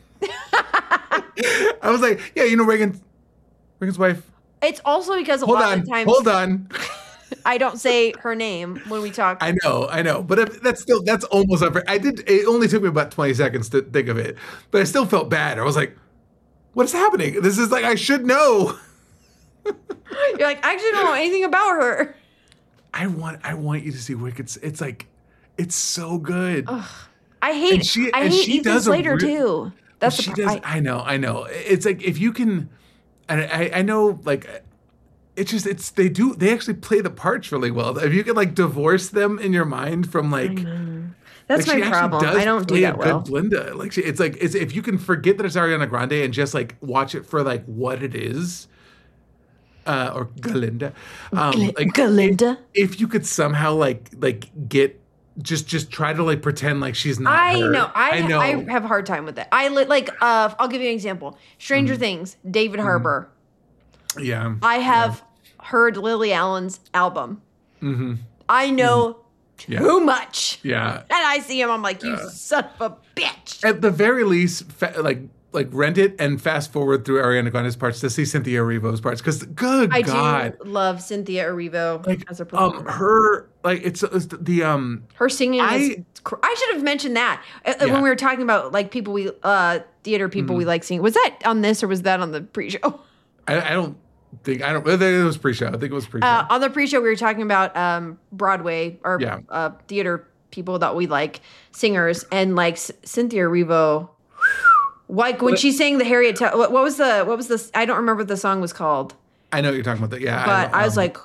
S4: I was like, yeah, you know Reagan, Reagan's wife.
S3: It's also because a
S4: Hold
S3: lot
S4: on,
S3: of times
S4: hold on.
S3: I don't say her name when we talk.
S4: I know, I know, but if, that's still that's almost unfair. I did. It only took me about twenty seconds to think of it, but I still felt bad. I was like, "What is happening? This is like I should know."
S3: You're like, I actually don't know anything about her.
S4: I want, I want you to see Wicked. It's, it's like, it's so good.
S3: I hate
S4: And she-
S3: I
S4: and
S3: hate
S4: she
S3: Ethan
S4: does a
S3: Slater
S4: re-
S3: too. That's
S4: she
S3: the
S4: does.
S3: part.
S4: I know, I know. It's like if you can, and I, I know, like. It's just it's they do they actually play the parts really well. If you can like divorce them in your mind from like
S3: That's
S4: like, she
S3: my
S4: actually
S3: problem.
S4: does
S3: I don't do
S4: play
S3: that
S4: a
S3: well.
S4: good Glinda. Like she, it's like it's if you can forget that it's Ariana Grande and just like watch it for like what it is, uh, or Galinda, um,
S3: Gl-
S4: like
S3: Galinda?
S4: If, if you could somehow like like get just just try to like pretend like she's not.
S3: I
S4: her.
S3: know. I,
S4: I know.
S3: I have a hard time with that. I li- like uh I'll give you an example. Stranger Things, David Harbour.
S4: yeah.
S3: I have heard Lily Allen's album. I know
S4: Yeah.
S3: too much.
S4: Yeah.
S3: And I see him, I'm like, you son of a bitch.
S4: At the very least, fa- like like rent it and fast forward through Ariana Grande's parts to see Cynthia Erivo's parts because good
S3: I
S4: God,
S3: do love Cynthia Erivo
S4: like
S3: as a
S4: um
S3: performer.
S4: her like it's, it's the um
S3: Her singing
S4: I-
S3: is. cr- I should have mentioned that uh,
S4: Yeah.
S3: when we were talking about like people we uh theater people we like singing. Was that on this or was that on the pre-show?
S4: I, I don't think I don't. I think it was pre-show. I think it was pre-show.
S3: Uh, on the pre-show, we were talking about um, Broadway or
S4: Yeah.
S3: uh, theater people that we like, singers, and like C- Cynthia Erivo. Like when she sang the Harriet, Tub- what, what was the what was the? I don't remember what the song was called,
S4: I know what you're talking about that. Yeah,
S3: but I, was
S4: um,
S3: like,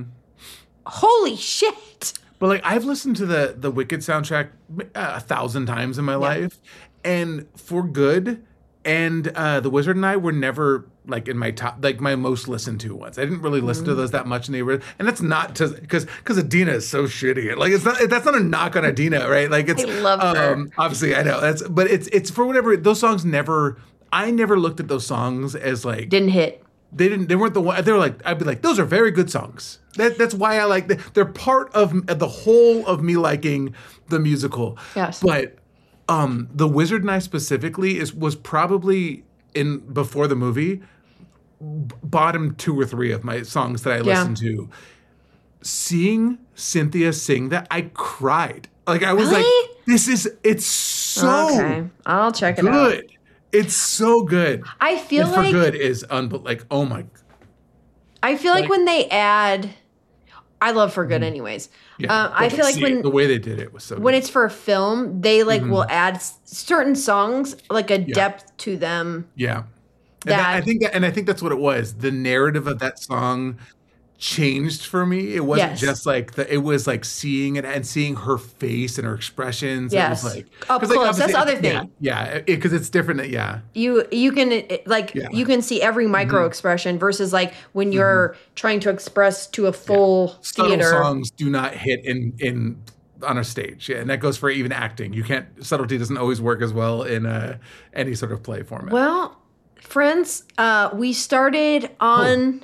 S3: "Holy shit!"
S4: But like I've listened to the the Wicked soundtrack a thousand times in my life, and For Good and uh, The Wizard and I were never like in my top, like my most listened to ones. I didn't really listen
S3: Mm.
S4: to those that much, and they were, and that's not to because because Adina is so shitty. Like it's not that's not a knock on Adina, right? Like it's
S3: I love her.
S4: um, obviously I know that's, but it's it's for whatever those songs never. I never looked at those songs as like
S3: Didn't hit.
S4: they didn't they weren't the one they were like I'd be like those are very good songs. That that's why I like them. They're part of the whole of me liking the musical.
S3: Yes.
S4: But um The Wizard and I specifically is was probably in before the movie b- bottom two or three of my songs that I listened to. Seeing Cynthia sing that, I cried. Like I was
S3: Really?
S4: like, this is it's so
S3: Okay, I'll check it out.
S4: good. It's so good.
S3: I feel
S4: And For
S3: like
S4: Good is unbe- like oh my
S3: I feel like,
S4: like-
S3: when they add, I love For Good anyways.
S4: yeah.
S3: Um, I
S4: But
S3: feel like
S4: see,
S3: when
S4: the way they did it was so
S3: when
S4: good.
S3: it's for a film, they like will add s- certain songs like a
S4: Yeah.
S3: depth to them.
S4: Yeah. And that, I
S3: that-
S4: think that, and I think that's what it was. The narrative of that song changed for me. It wasn't
S3: Yes.
S4: just like the, it was like seeing it and seeing her face and her expressions.
S3: Yes.
S4: It was like
S3: Up
S4: 'cause, like,
S3: close. That's the
S4: obviously-
S3: other thing.
S4: Yeah. Yeah. Because it's different. Yeah.
S3: You you can it- like
S4: Yeah.
S3: you can see every micro expression versus like when you're trying to express to a full
S4: Subtle
S3: theater.
S4: songs do not hit in, in, on a stage. Yeah. And that goes for even acting. You can't, subtlety doesn't always work as well in uh, any sort of play format.
S3: Well, friends, uh, we started on.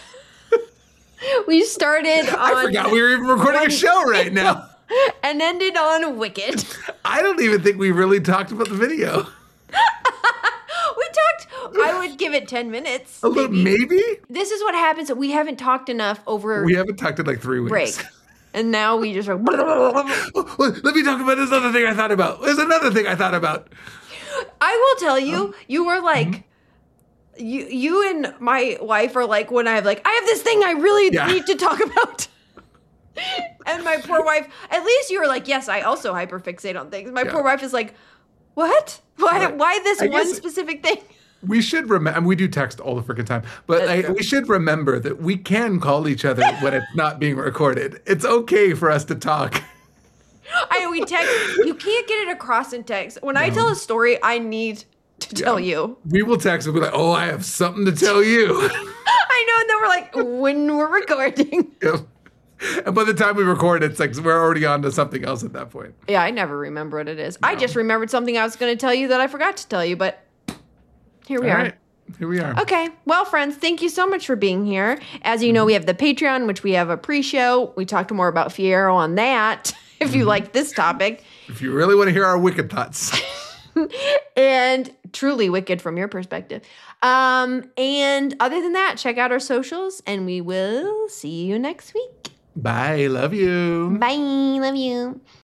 S3: we started on.
S4: Oh. I forgot we were even recording a show right now.
S3: and ended on Wicked.
S4: I don't even think we really talked about the video.
S3: We talked. I would give it ten minutes.
S4: A little,
S3: maybe.
S4: maybe?
S3: This is what happens. We haven't talked enough over
S4: We haven't talked in like three weeks.
S3: break, and now we just. Are,
S4: Oh, let me talk about this other thing I thought about. There's another thing I thought about.
S3: I will tell you, you were like. You, you and my wife are like when I have like I have this thing I really
S4: Yeah.
S3: need to talk about, and my poor wife. At least you were like, yes, I also hyperfixate on things. My
S4: Yeah.
S3: poor wife is like, what? Why?
S4: Right.
S3: Why this
S4: I
S3: one
S4: guess-
S3: specific thing?
S4: We should remember, and we do text all the freaking time, but
S3: That's
S4: I,
S3: true.
S4: we should remember that we can call each other when it's not being recorded. It's okay for us to talk.
S3: I we text. You can't get it across in text. When I tell a story, I need to tell you.
S4: We will text and be like, oh, I have something to tell you.
S3: I know, and then we're like, when we're recording.
S4: And by the time we record, it's like we're already on to something else at that point.
S3: Yeah, I never remember what it is. I just remembered something I was going to tell you that I forgot to tell you, but here we
S4: All
S3: are.
S4: right, here we are.
S3: Okay. Well, friends, thank you so much for being here. As you know, we have the Patreon, which we have a pre-show. We talked more about Fierro on that, if you like this topic.
S4: If you really want to hear our wicked thoughts.
S3: And truly wicked from your perspective. Um, and other than that, check out our socials, and we will see you next week.
S4: Bye. Love you.
S3: Bye. Love you.